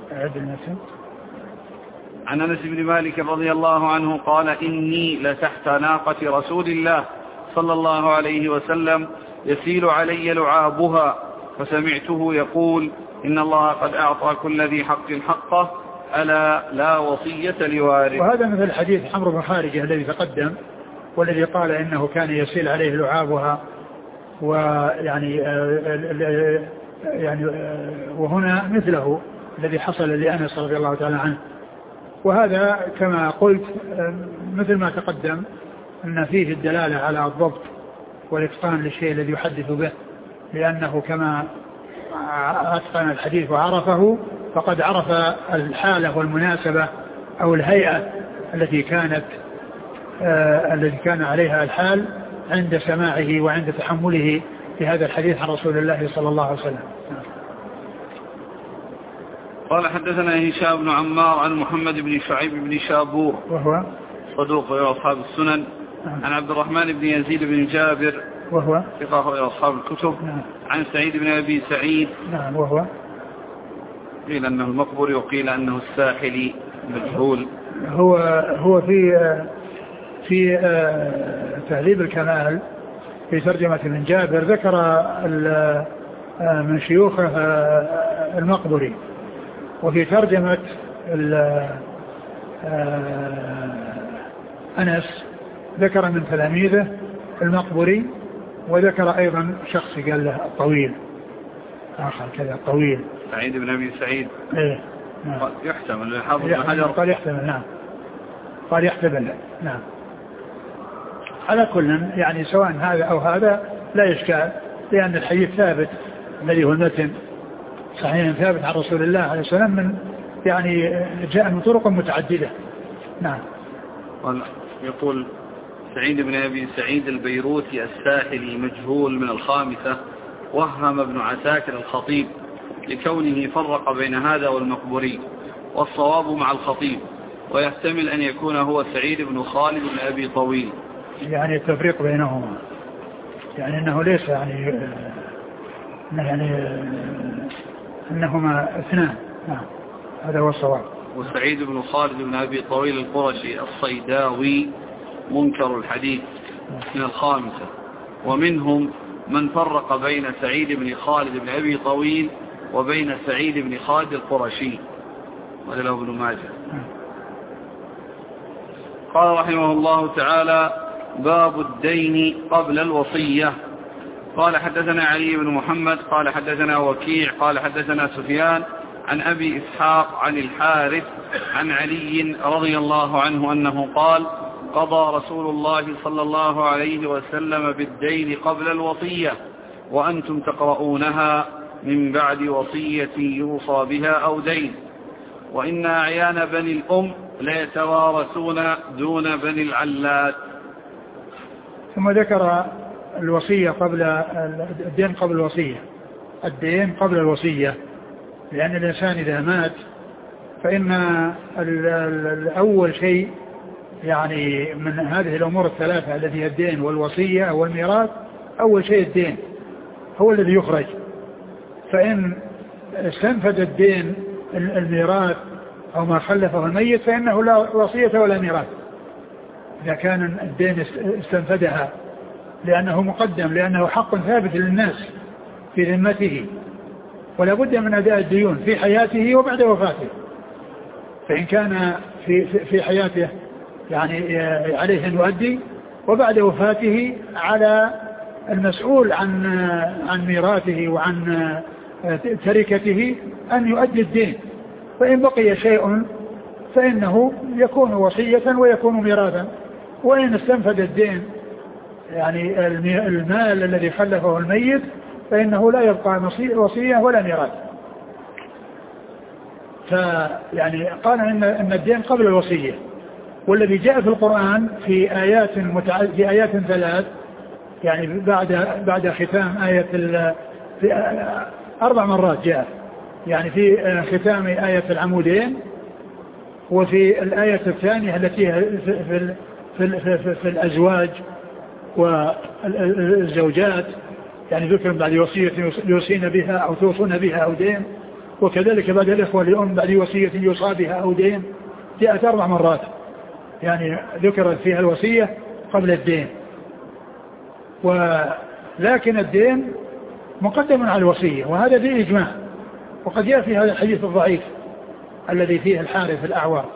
عن أنس بن مالك رضي الله عنه قال إني لتحت ناقة رسول الله صلى الله عليه وسلم يسيل علي لعابها فسمعته يقول إن الله قد أعطى كل ذي حق حقه ألا لا وصية لوارث. وهذا مثل حديث عمرو بن خارجة الذي تقدم والذي قال إنه كان يسيل عليه لعابها ويعني يعني وهنا مثله الذي حصل لأنس رضي الله تعالى عنه. وهذا كما قلت مثل ما تقدم أن فيه الدلالة على الضبط والإتقان للشيء الذي يحدث به، لأنه كما أتقن الحديث وعرفه فقد عرف الحالة والمناسبة أو الهيئة التي كانت آه التي كان عليها الحال عند سماعه وعند تحمله في هذا الحديث عن رسول الله صلى الله عليه وسلم. قال حدثنا هشام بن عمار عن محمد بن شعيب بن شابور وهو صدوق غير أصحاب السنن. عن عبد الرحمن بن يزيد بن جابر وهو ثقة غير أصحاب الكتب. عن سعيد بن أبي سعيد نعم وهو قيل أنه المقبري وقيل أنه الساحلي مجهول. هو هو في في تهذيب الكمال في ترجمة من جابر ذكر من شيوخه المقبري، وفي ترجمة أنس ذكر من تلاميذه المقبري، وذكر أيضا شخص قال له الطويل آخر كذا طويل سعيد بن أبي سعيد. إيه نعم. يحتمل حافظ بن حجر قال يحتمل نعم قال يحتمل نعم. على كل يعني سواء هذا أو هذا لا إشكال، لأن الحديث ثابت الذي هو المتن صحيح ثابت عن رسول الله عليه السلام من يعني جاء من طرق متعددة. نعم. يقول سعيد بن أبي سعيد البيروتي الساحلي مجهول من الخامسة، وهم ابن عساكر الخطيب لكونه فرق بين هذا والمقبري، والصواب مع الخطيب، ويحتمل أن يكون هو سعيد بن خالد بن أبي طويل. يعني التفريق بينهما يعني أنه ليس يعني يعني أنهما اثنان. نعم هذا هو الصواب. وسعيد بن خالد بن أبي طويل القرشي الصيداوي منكر الحديث من الخامسة، ومنهم من فرق بين سعيد بن خالد بن أبي طويل وبين سعيد بن خالد القرشي، وله ابن ماجه. قال رحمه الله تعالى: باب الدين قبل الوصية. قال حدثنا علي بن محمد قال حدثنا وكيع قال حدثنا سفيان عن أبي إسحاق عن الحارث عن علي رضي الله عنه أنه قال: قضى رسول الله صلى الله عليه وسلم بالدين قبل الوصية وأنتم تقرؤونها من بعد وصية يوصى بها أو دين، وإن أعيان بني الأم ليتوارثون دون بني العلات. ثم ذكر الوصية قبل الدين قبل الوصية الدين قبل الوصية لأن الإنسان إذا مات فإن الأول شيء يعني من هذه الأمور الثلاثة التي هي الدين والوصية والميراث، أول شيء الدين هو الذي يخرج، فإن استنفد الدين الميراث أو ما خلفه الميت فإنه لا وصية ولا ميراث إذا كان الدين استنفدها، لأنه مقدم، لأنه حق ثابت للناس في ذمته، ولا بد من أداء الديون في حياته وبعد وفاته. فإن كان في في حياته يعني عليه أن يؤدي، وبعد وفاته على المسؤول عن عن ميراثه وعن تركته أن يؤدي الدين، فإن بقي شيء فإنه يكون وصية ويكون ميراثا، وإن استنفد الدين يعني المال الذي خلفه الميت فإنه لا يبقى وصية ولا ميراث. فيعني قال إن إن الدين قبل الوصية، والذي جاء في القرآن في آيات متعد في آيات ثلاث يعني بعد بعد ختام آية في أربع مرات جاء، يعني في ختام آية العمودين، وفي الآية الثانية التي في في في, في, في الأزواج والزوجات، يعني ذكر بعد وصية يوصين بها أو توصون بها أو دين، وكذلك بعد الإخوة لأم بعد وصية يوصى بها أو دين، جاءت أربع مرات يعني ذكرت فيها الوصية قبل الدين. ولكن الدين مقدم على الوصية، وهذا فيه إجماع، وقد جاء في هذا الحديث الضعيف الذي فيه الحارث الأعور،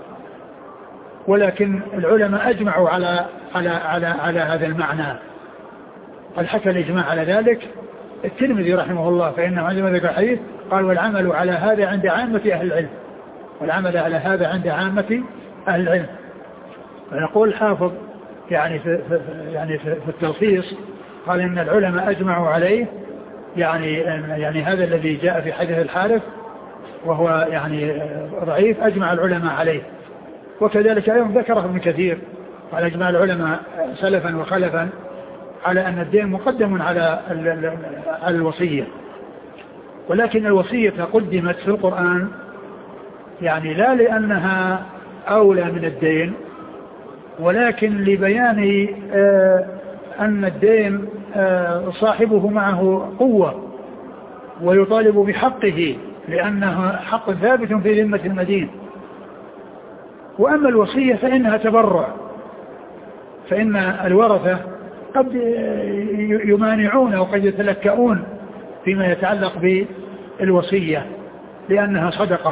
ولكن العلماء أجمعوا على على على على هذا المعنى، قد حكى الإجماع على ذلك الترمذي رحمه الله، فإنه عندما ذكر الحديث قال والعمل على هذا عند عامة أهل العلم، والعمل على هذا عند عامة أهل العلم. ويقول الحافظ يعني في, في, يعني في, في التلخيص قال إن العلماء أجمعوا عليه، يعني يعني هذا الذي جاء في حديث الحارث وهو يعني ضعيف أجمع العلماء عليه. وكذلك أيضا ذكره ابن كثير قال أجمع العلماء سلفا وخلفا على أن الدين مقدم على على الوصية، ولكن الوصية قدمت في القرآن يعني لا لأنها أولى من الدين، ولكن لبيان آه أن الدين آه صاحبه معه قوة ويطالب بحقه لأنه حق ثابت في ذمة المدين. وأما الوصية فإنها تبرع، فإن الورثة قد يمانعون وقد يتلكؤون فيما يتعلق بالوصية لأنها صدقة،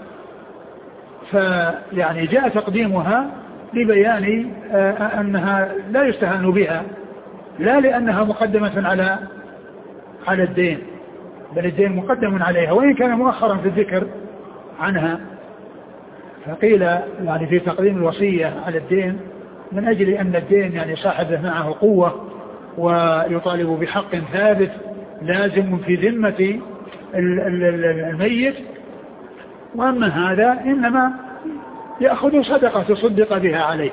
فيعني جاء تقديمها لبيان أنها لا يستهان بها، لا لأنها مقدمة على على الدين، بل الدين مقدم عليها وإن كان مؤخرا في الذكر عنها. فقيل يعني في تقديم الوصية على الدين من أجل أن الدين يعني صاحبه معه قوة ويطالب بحق ثابت لازم في ذمة الميت، وأما هذا إنما يأخذ صدقة تصدق بها عليه.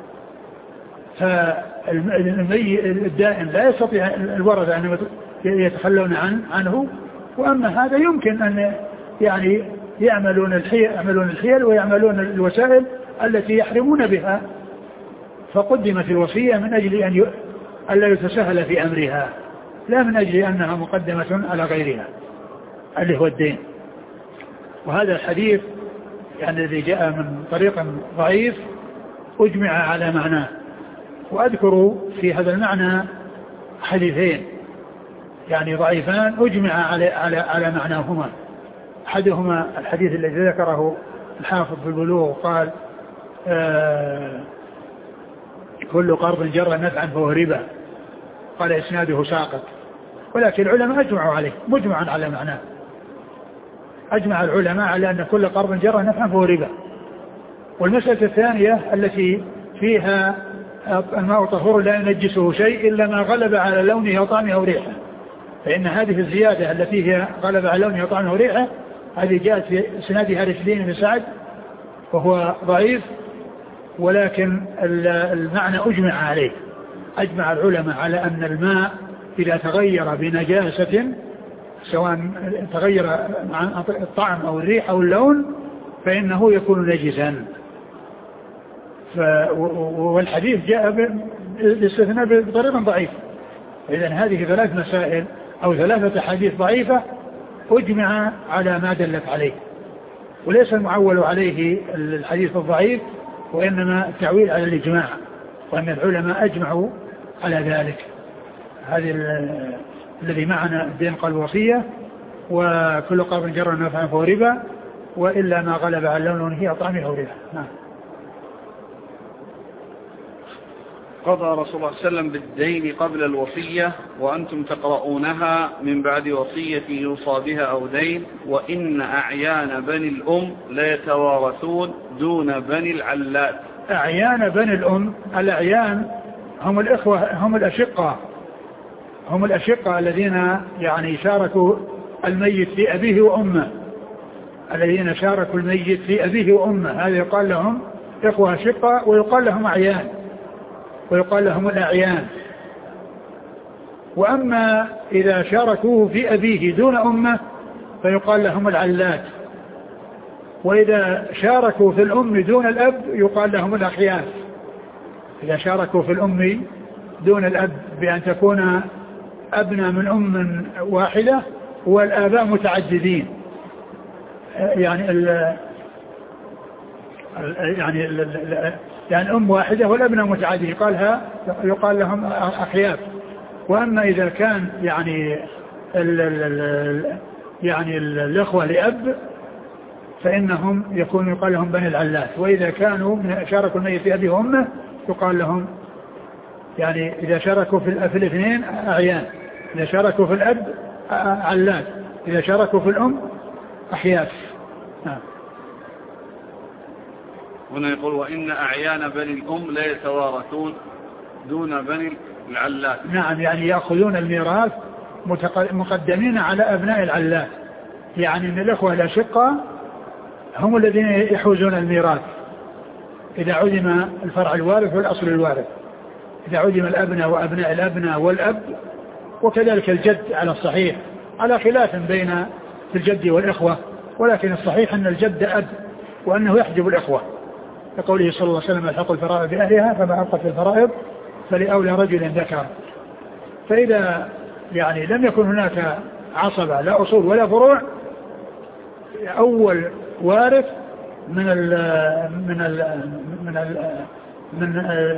فالميت الدائم لا يستطيع الورثة أن يتخلون عن عنه، وأما هذا يمكن أن يعني يعملون الحيل, يعملون الحيل ويعملون الوسائل التي يحرمون بها، فقدمت الوصية من أجل أن ي... ألا يتسهل في أمرها، لا من أجل أنها مقدمة على غيرها اللي هو الدين. وهذا الحديث يعني الذي جاء من طريق ضعيف أجمع على معناه، وأذكر في هذا المعنى حديثين يعني ضعيفان أجمع على, على, على معناهما. أحدهما الحديث الذي ذكره الحافظ في البلوغ قال آه كل قرض جر نفعا فهو ربا، قال إسناده ساقط، ولكن العلماء أجمعوا عليه مجمعا على معناه. أجمع العلماء على أن كل قرض جر نفعا فهو ربا. والمسألة الثانية التي فيها الماء طهور لا ينجسه شيء إلا ما غلب على لونه وطعمه وريحه، فإن هذه الزيادة التي هي غلب على لونه وطعمه وريحه هذه جاءت في سنادها رشدين بن سعد وهو ضعيف، ولكن المعنى أجمع عليه. أجمع العلماء على أن الماء إذا تغير بنجاسة سواء تغير عن الطعم أو الريح أو اللون فإنه يكون نجسا. والحديث جاء باستثناء بطريقة ضعيفة. إذن هذه ثلاث مسائل أو ثلاثة حديث ضعيفة أجمع على ما دلت عليه، وليس المعول عليه الحديث الضعيف، وإنما التعويل على الإجماع، وأن العلماء أجمعوا على ذلك. هذه الذي معنا الدين قال وصية، وكل قرض جر نفعا فهو ربا، وإلا ما غلب على لونه هي طعمه أو ربا. نعم. قضى رسول الله صلى الله عليه وسلم بالدين قبل الوصية وأنتم تقرؤونها من بعد وصية يوصى بها أو دين، وإن أعيان بني الأم لا يتوارثون دون بني العلات. أعيان بني الأم، الأعيان هم الإخوة، هم الأشقة، هم الأشقة الذين يعني شاركوا الميت في أبيه وأمه، الذين شاركوا الميت في أبيه وأمه، هذا يقال لهم إخوة أشقة، ويقال لهم أعيان، ويقال لهم الأعيان. وأما إذا شاركوه في أبيه دون أمه فيقال لهم العلات، وإذا شاركوا في الأم دون الأب يقال لهم الأخياس. إذا شاركوا في الأم دون الأب بأن تكون أبنى من أم واحدة والآباء متعددين، يعني ال يعني ال يعني أم واحدة والأبناء متعددين يقالها يقال لهم أخياف. وأما إذا كان يعني ال ال يعني الأخوة لأب فإنهم يكون يقال لهم بني العلات، وإذا كانوا شاركوا الميت في أبيه وأمه يقال لهم يعني إذا شاركوا في الاثنين أعيان، إذا شاركوا في الأب علات، إذا شاركوا في الأم أحياس. نعم. هنا يقول وإن أعيان بني الأم لا يتوارثون دون بني العلات. نعم، يعني يأخذون الميراث مقدمين على أبناء العلات، يعني أن الأخوة الأشقاء هم الذين يحوزون الميراث إذا عدم الفرع الوارث والأصل الوارث، إذا عدم الأبناء وأبناء الأبناء والأب، وكذلك الجد على الصحيح، على خلاف بين الجد والإخوة، ولكن الصحيح أن الجد أب وأنه يحجب الإخوة، كقوله صلى الله عليه وسلم الحق الفرائض بأهلها فما أبقت الفرائض فلأولى رجل ذكر. فإذا يعني لم يكن هناك عصبة لا أصول ولا فروع، أول وارث من ال من ال من ال من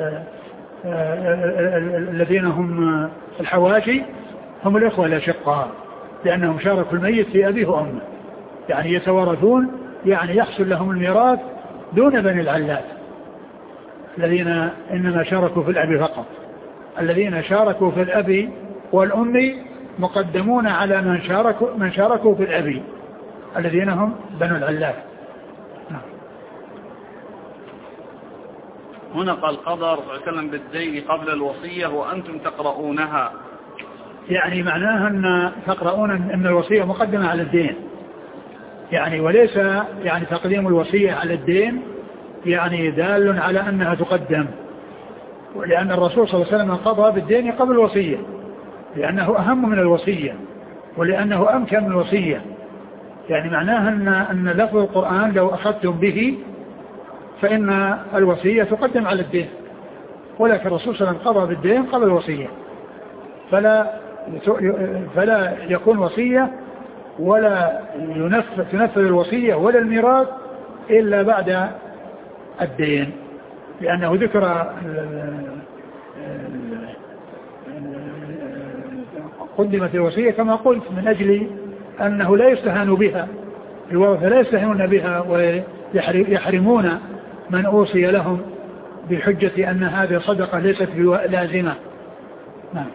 الذين هم الحواشي هم الإخوة الأشقاء، لأنهم شاركوا الميت في أبيه وأمه، يعني يتوارثون، يعني يحصل لهم الميراث دون بني العلات الذين إنما شاركوا في الأب فقط. الذين شاركوا في الأب والأم مقدمون على من شاركوا من شاركوا في الأب الذين هم بنو العلات. هنا قال قدر وسلم بالدين قبل الوصية وأنتم تقرؤونها، يعني معناها أن تقرؤون أن الوصية مقدمة على الدين، يعني وليس يعني تقديم الوصية على الدين يعني دال على أنها تقدم، لأن الرسول صلى الله عليه وسلم قضى بالدين قبل الوصية لأنه أهم من الوصية ولأنه أمكن من الوصية. يعني معناها أن, أن لفظ القرآن لو أخذتم به فإن الوصية تقدم على الدين، ولكن الرسول صلى الله عليه وسلم قضى بالدين قبل الوصية، فلا فلا يكون وصية ولا ينفذ تنفذ الوصية ولا الميراث إلا بعد الدين، لأنه ذكر قدمت الوصية كما قلت من أجل أنه لا يستهان بها، الورثة لا يستهانون بها ويحرمون من أوصي لهم بحجة أن هذه صدقة ليست لازمة. نعم.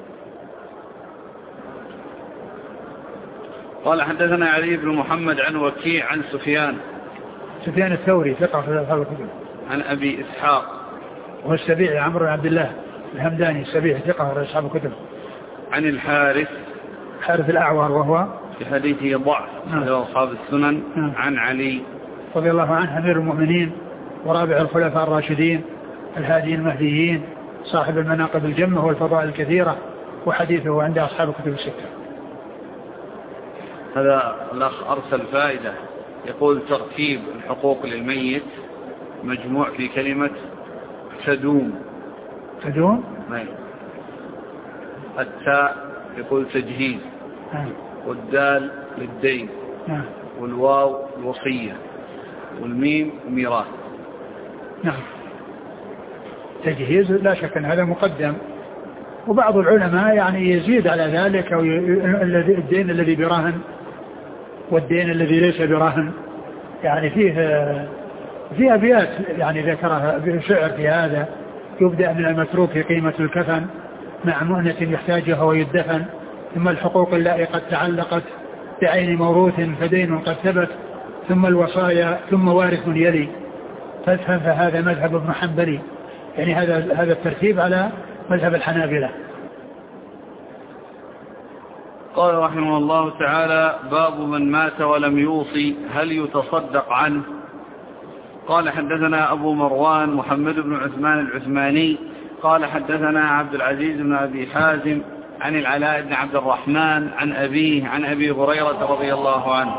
قال حدثنا علي بن محمد عن وكيع عن سفيان سفيان الثوري ثقة في أصحاب الكتب، عن أبي إسحاق وهو السبيعي عمرو بن عبد الله الهمداني السبيعي ثقة في أصحاب الكتب، عن الحارث حارث الأعور وهو في حديثه ضعف له أصحاب السنن. نعم. عن علي رضي الله عنه أمير المؤمنين ورابع الخلفاء الراشدين الهاديين المهديين صاحب المناقب الجمة والفضائل الكثيرة، وحديثه عند أصحاب الكتب الستة. هذا الأخ أرسل فائدة، يقول ترتيب الحقوق للميت مجموع في كلمة تدوم. تدوم؟ نعم. التاء يقول تجهيز. نعم. والدال للدين. نعم. والواو الوصية والميم ميراث. نعم. تجهيز لا شك أن هذا مقدم، وبعض العلماء يعني يزيد على ذلك الدين الذي براهن والدين الذي ليس براهن، يعني فيه فيه أبيات يعني ذكرها بالشعر في هذا، يبدأ من المتروك قيمة الكفن مع مؤنة يحتاجها ويدفن، ثم الحقوق اللائي قد تعلقت بعين موروث فدين قد ثبت، ثم الوصايا ثم وارث يلي، فافهم فهذا مذهب ابن حنبلي، يعني هذا هذا الترتيب على مذهب الحنابلة. قال رحمه الله تعالى: باب من مات ولم يوصي هل يتصدق عنه؟ قال حدثنا أبو مروان محمد بن عثمان العثماني قال حدثنا عبد العزيز بن أبي حازم عن العلاء بن عبد الرحمن عن أبيه عن أبي هريرة رضي الله عنه.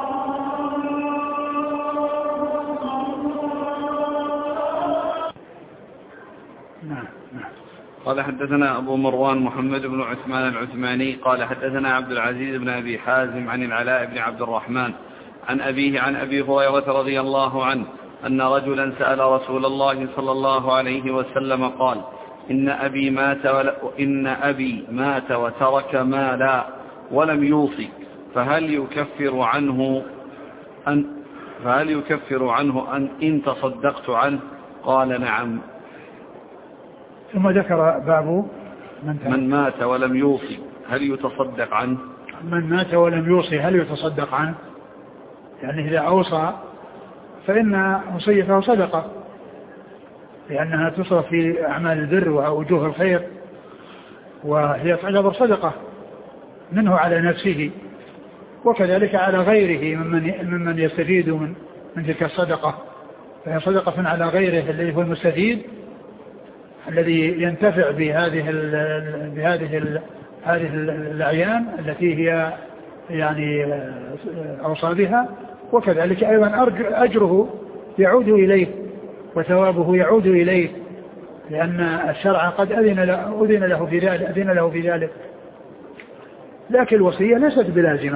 قال حدثنا أبو مروان محمد بن عثمان العثماني قال حدثنا عبد العزيز بن أبي حازم عن العلاء بن عبد الرحمن عن أبيه عن أبي هريرة رضي الله عنه أن رجلا سأل رسول الله صلى الله عليه وسلم قال: إن أبي مات, إن أبي مات وترك مالا ولم يوصي فهل يكفر عنه أن فهل يكفر عنه أن إن تصدقت عنه؟ قال: نعم. ثم ذكر باب من, من مات ولم يوصي هل يتصدق عنه؟ من مات ولم يوصي هل يتصدق عنه؟ يعني إذا أوصى فإن وصيته صدقة، لأنها تصرف في أعمال البر ووجوه الخير، وهي تعتبر صدقة منه على نفسه، وكذلك على غيره ممن ممن يستفيد من من تلك الصدقة، فهي صدقة على غيره الذي هو المستفيد الذي ينتفع بهذه ال بهذه ال هذه الأعيان التي هي يعني أوصى بها، وكذلك أيضا أجره يعود إليه وثوابه يعود إليه، لأن الشرع قد أذن له, أذن له في ذلك أذن له في ذلك. لكن الوصية ليست بلازمة.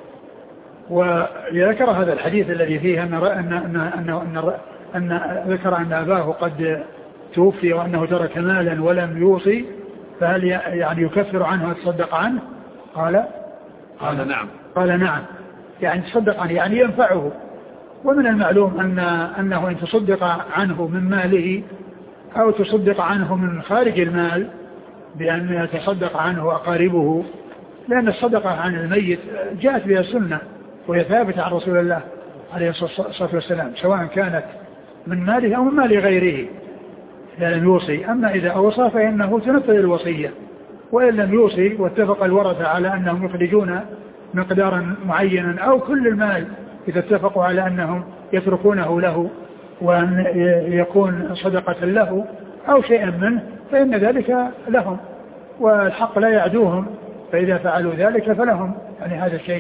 وذكر هذا الحديث الذي فيه أن أن أن أن, أن ذكر أن أباه قد توفي وأنه ترك مالا ولم يوصي، فهل يعني يكفر عنه ويتصدق عنه؟ قال قال نعم قال نعم يعني تصدق عنه يعني ينفعه. ومن المعلوم أن أنه إن تصدق عنه من ماله أو تصدق عنه من خارج المال بأن يتصدق عنه أقاربه، لأن الصدقة عن الميت جاءت بها السنة وهي ثابتة عن رسول الله عليه الصلاة والسلام، سواء كانت من ماله أو من مال غيره إذا لم يوصي. أما إذا أوصى فإنه تنفذ الوصية، وإن لم يوصي واتفق الورثة على أنهم يخرجون مقدارا معينا أو كل المال إذا اتفقوا على أنهم يتركونه له وأن يكون صدقة له أو شيئا منه فإن ذلك لهم، والحق لا يعدوهم، فإذا فعلوا ذلك فلهم يعني هذا الشيء.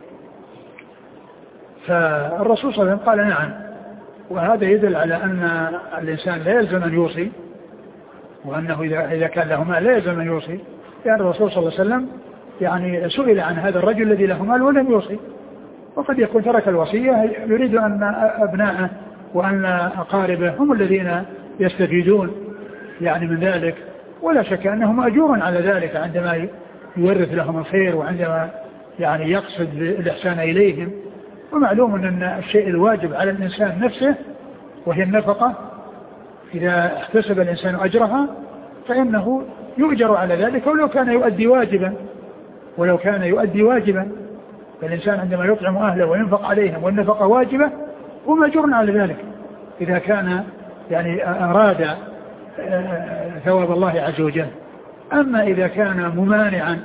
فالرسول صلى الله عليه وسلم قال نعم، وهذا يدل على أن الإنسان لا يلزم أن يوصي، وأنه إذا إذا كان له مال لا يلزم أن يوصي، لأن الرسول صلى الله عليه وسلم يعني سئل عن هذا الرجل الذي له مال ولم يوصي، وقد يكون ترك الوصية يريد أن أبناءه وأن أقاربه هم الذين يستفيدون يعني من ذلك، ولا شك أنه مأجور على ذلك عندما يورث لهم الخير وعندما يعني يقصد الإحسان إليهم. ومعلوم أن الشيء الواجب على الإنسان نفسه وهي النفقة، إذا احتسب الإنسان أجرها فإنه يؤجر على ذلك ولو كان يؤدي واجبا ولو كان يؤدي واجبا فالإنسان عندما يطعم أهله وينفق عليهم والنفقة واجبة هو مأجور على ذلك إذا كان يعني أراد ثواب الله عز وجل. أما إذا كان ممانعا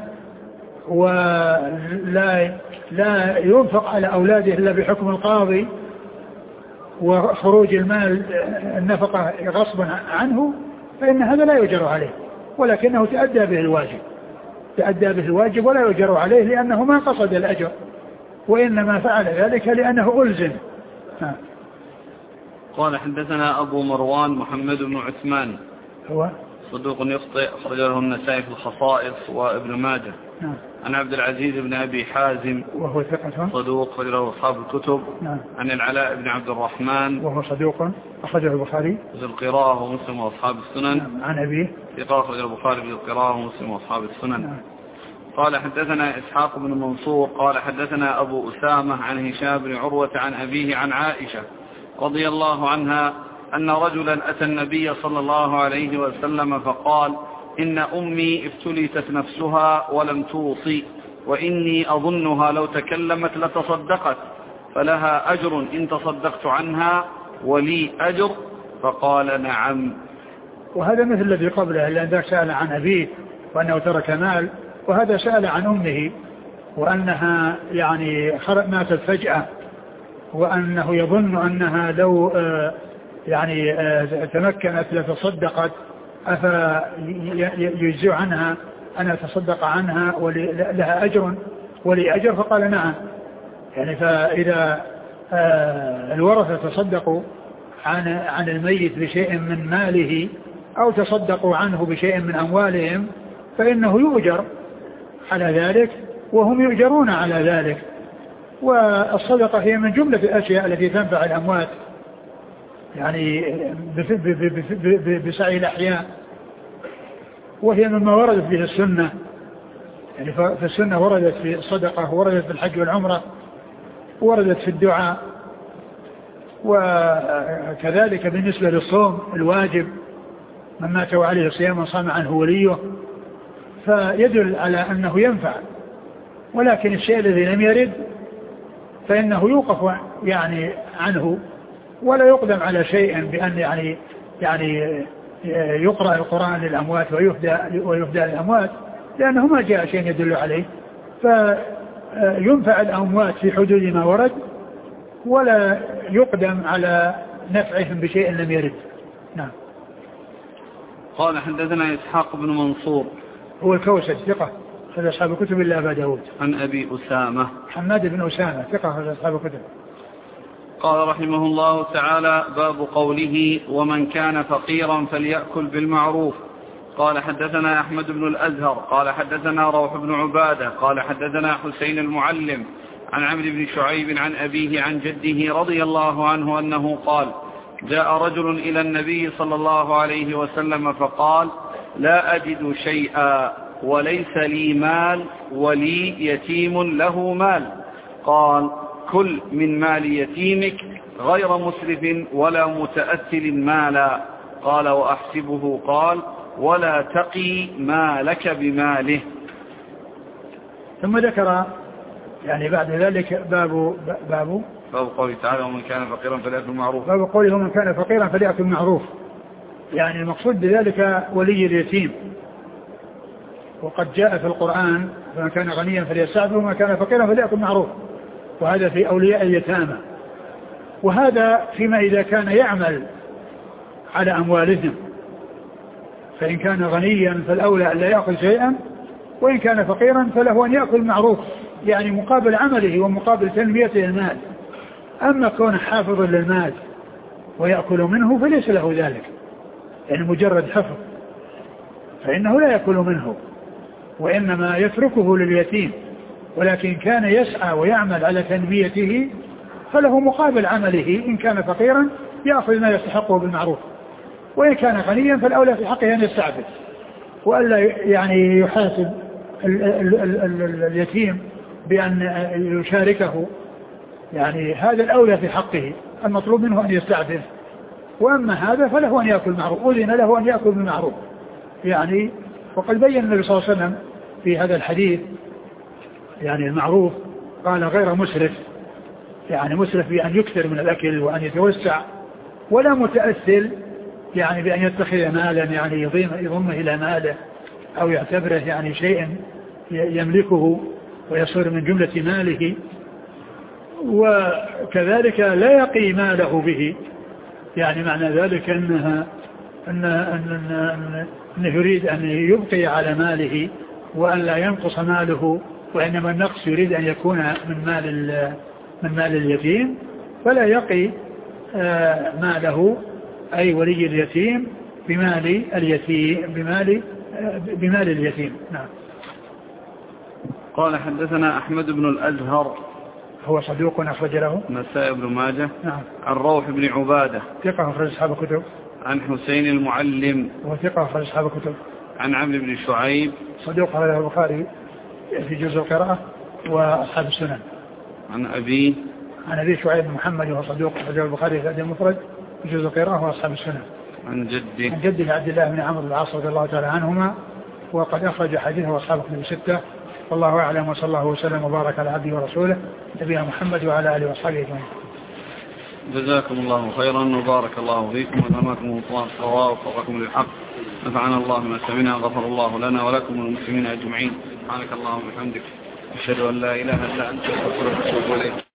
ولا لا ينفق على أولاده إلا بحكم القاضي وخروج المال النفقة غصبا عنه فإن هذا لا يؤجر عليه، ولكنه تأدى به الواجب تأدى به الواجب ولا يؤجر عليه لأنه ما قصد الأجر، وإنما فعل ذلك لأنه ألزم. ها. قال حدثنا أبو مروان محمد بن عثمان هو صدوق يخطئ أخرج له النسائي في الخصائص وابن ماجه. نعم. عن عبد العزيز بن أبي حازم وهو ثقة صدوق أخرج له أصحاب الكتب. نعم. عن العلاء بن عبد الرحمن وهو صدوق أخرجه البخاري ذو القراءة ومسلم وأصحاب السنن. نعم. عن أبيه ثقة أخرج البخاري ذو القراءة ومسلم وأصحاب السنن. نعم. قال حدثنا إسحاق بن منصور قال حدثنا أبو أسامة عن هشام بن عروة عن أبيه عن عائشة رضي الله عنها أن رجلا أتى النبي صلى الله عليه وسلم فقال إن أمي افتلتت نفسها ولم توصي وإني أظنها لو تكلمت لتصدقت فلها أجر إن تصدقت عنها ولي أجر؟ فقال نعم. وهذا مثل الذي قبله لأن ذاك سأل عن أبيه وأنه ترك مال، وهذا سأل عن أمه وأنها يعني ماتت فجأة وأنه يظن أنها لو يعني تمكنت لتصدقت أفيجزع عنها أن تصدق عنها ولها أجر ولي أجر؟ فقال نعم. يعني فإذا الورثة تصدقوا عن عن الميت بشيء من ماله أو تصدقوا عنه بشيء من أموالهم فإنه يؤجر على ذلك وهم يؤجرون على ذلك. والصدقة هي من جملة الأشياء التي تنفع الأموات يعني بسعي الأحياء، وهي مما وردت به السنة. يعني في السنة وردت في الصدقة وردت في الحج والعمرة وردت في الدعاء، وكذلك بالنسبة للصوم الواجب من مات وعليه صيام صام عنه وليه، فيدل على أنه ينفع. ولكن الشيء الذي لم يرد فإنه يوقف يعني عنه، ولا يقدم على شيء بأن يعني يعني يقرأ القرآن للأموات ويهدى ويهدى للأموات، لأنه ما جاء شيء يدل عليه، فينفع الأموات في حدود ما ورد، ولا يقدم على نفعهم بشيء لم يرد. نعم. قال حدثنا إسحاق بن منصور هو الكوسج ثقة أخرج أصحاب الكتب إلا أبا داود. عن أبي أسامة حماد بن أسامة ثقة أخرج أصحاب الكتب. قال رحمه الله تعالى: باب قوله: ومن كان فقيرا فليأكل بالمعروف. قال حدثنا أحمد بن الأزهر قال حدثنا روح بن عبادة قال حدثنا حسين المعلم عن عمرو بن شعيب عن أبيه عن جده رضي الله عنه أنه قال: جاء رجل إلى النبي صلى الله عليه وسلم فقال: لا أجد شيئا وليس لي مال ولي يتيم له مال. قال: كل من مال يتيمك غير مسرف ولا متأثل مالا. قال: وأحسبه قال: ولا تقي مالك بماله. ثم ذكر يعني بعد ذلك باب باب باب قوله تعالى: ومن كان فقيرا فليأكل بالمعروف. باب قوله: ومن كان فقيرا فليأكل بالمعروف، يعني المقصود بذلك ولي اليتيم. وقد جاء في القرآن: فمن كان غنيا فليستعفف ومن كان فقيرا فليأكل بالمعروف، وهذا في أولياء اليتامى. وهذا فيما إذا كان يعمل على أموالهم، فإن كان غنيا فالأولى أن لا يأكل شيئا، وإن كان فقيرا فله أن يأكل معروف، يعني مقابل عمله ومقابل تنميته المال. أما كون حافظ للمال ويأكل منه فليس له ذلك، يعني مجرد حفظ، فإنه لا يأكل منه، وإنما يتركه لليتيم. ولكن كان يسعى ويعمل على تنميته فله مقابل عمله، إن كان فقيرا يأخذ ما يستحقه بالمعروف، وإن كان غنيا فالأولى في حقه أن يستعفف، وألا يعني يحاسب ال ال ال ال اليتيم بأن يشاركه، يعني هذا الأولى في حقه، المطلوب منه أن يستعفف. وأما هذا فله أن يأكل معروف، أذن له أن يأكل بالمعروف يعني. وقد بين النبي صلى الله عليه وسلم في هذا الحديث يعني المعروف، قال: غير مسرف، يعني مسرف بأن يكثر من الأكل وأن يتوسع، ولا متأثل يعني بأن يتخذ مالا يعني يضمه إلى ماله أو يعتبره يعني شيء يملكه ويصير من جملة ماله، وكذلك لا يقي ماله به، يعني معنى ذلك أنها أن أن أنه يريد أن يبقي على ماله وأن لا ينقص ماله، وإنما النقص يريد أن يكون من مال من مال اليتيم، فلا يقي ماله أي ولي اليتيم بمال اليتيم بمال بمال اليتيم. نعم. قال حدثنا أحمد بن الأزهر هو صدوق أخرج له النسائي بن ماجه. نعم. عن روح بن عبادة ثقة أخرج أصحاب الكتب. عن حسين المعلم وثقة أخرج أصحاب الكتب. عن عمرو بن شعيب صدوق أخرجه البخاري في جزء القراءة وأصحاب السنن. عن أبي عن أبي شعيب بن محمد وهو صدوق أخرجه البخاري في الأدب المفرد في جزء القراءة وأصحاب السنن. عن جده عن جده عبد الله بن عمرو بن العاص رضي الله تعالى عنهما، وقد أخرج حديثه أصحاب الكتب الستة. والله أعلم، وصلى الله وسلم وبارك على عبده ورسوله نبينا محمد وعلى آله وصحبه أجمعين. جزاكم الله خيرا وبارك الله فيكم وألهمكم الله الصواب ووفقكم للحق. نفعنا الله بما سمعنا، غفر الله لنا ولكم والمسلمين أجمعين. سبحانك اللهم وبحمدك، أشهد أن لا إله إلا أنت، أستغفرك وأتوب إليك.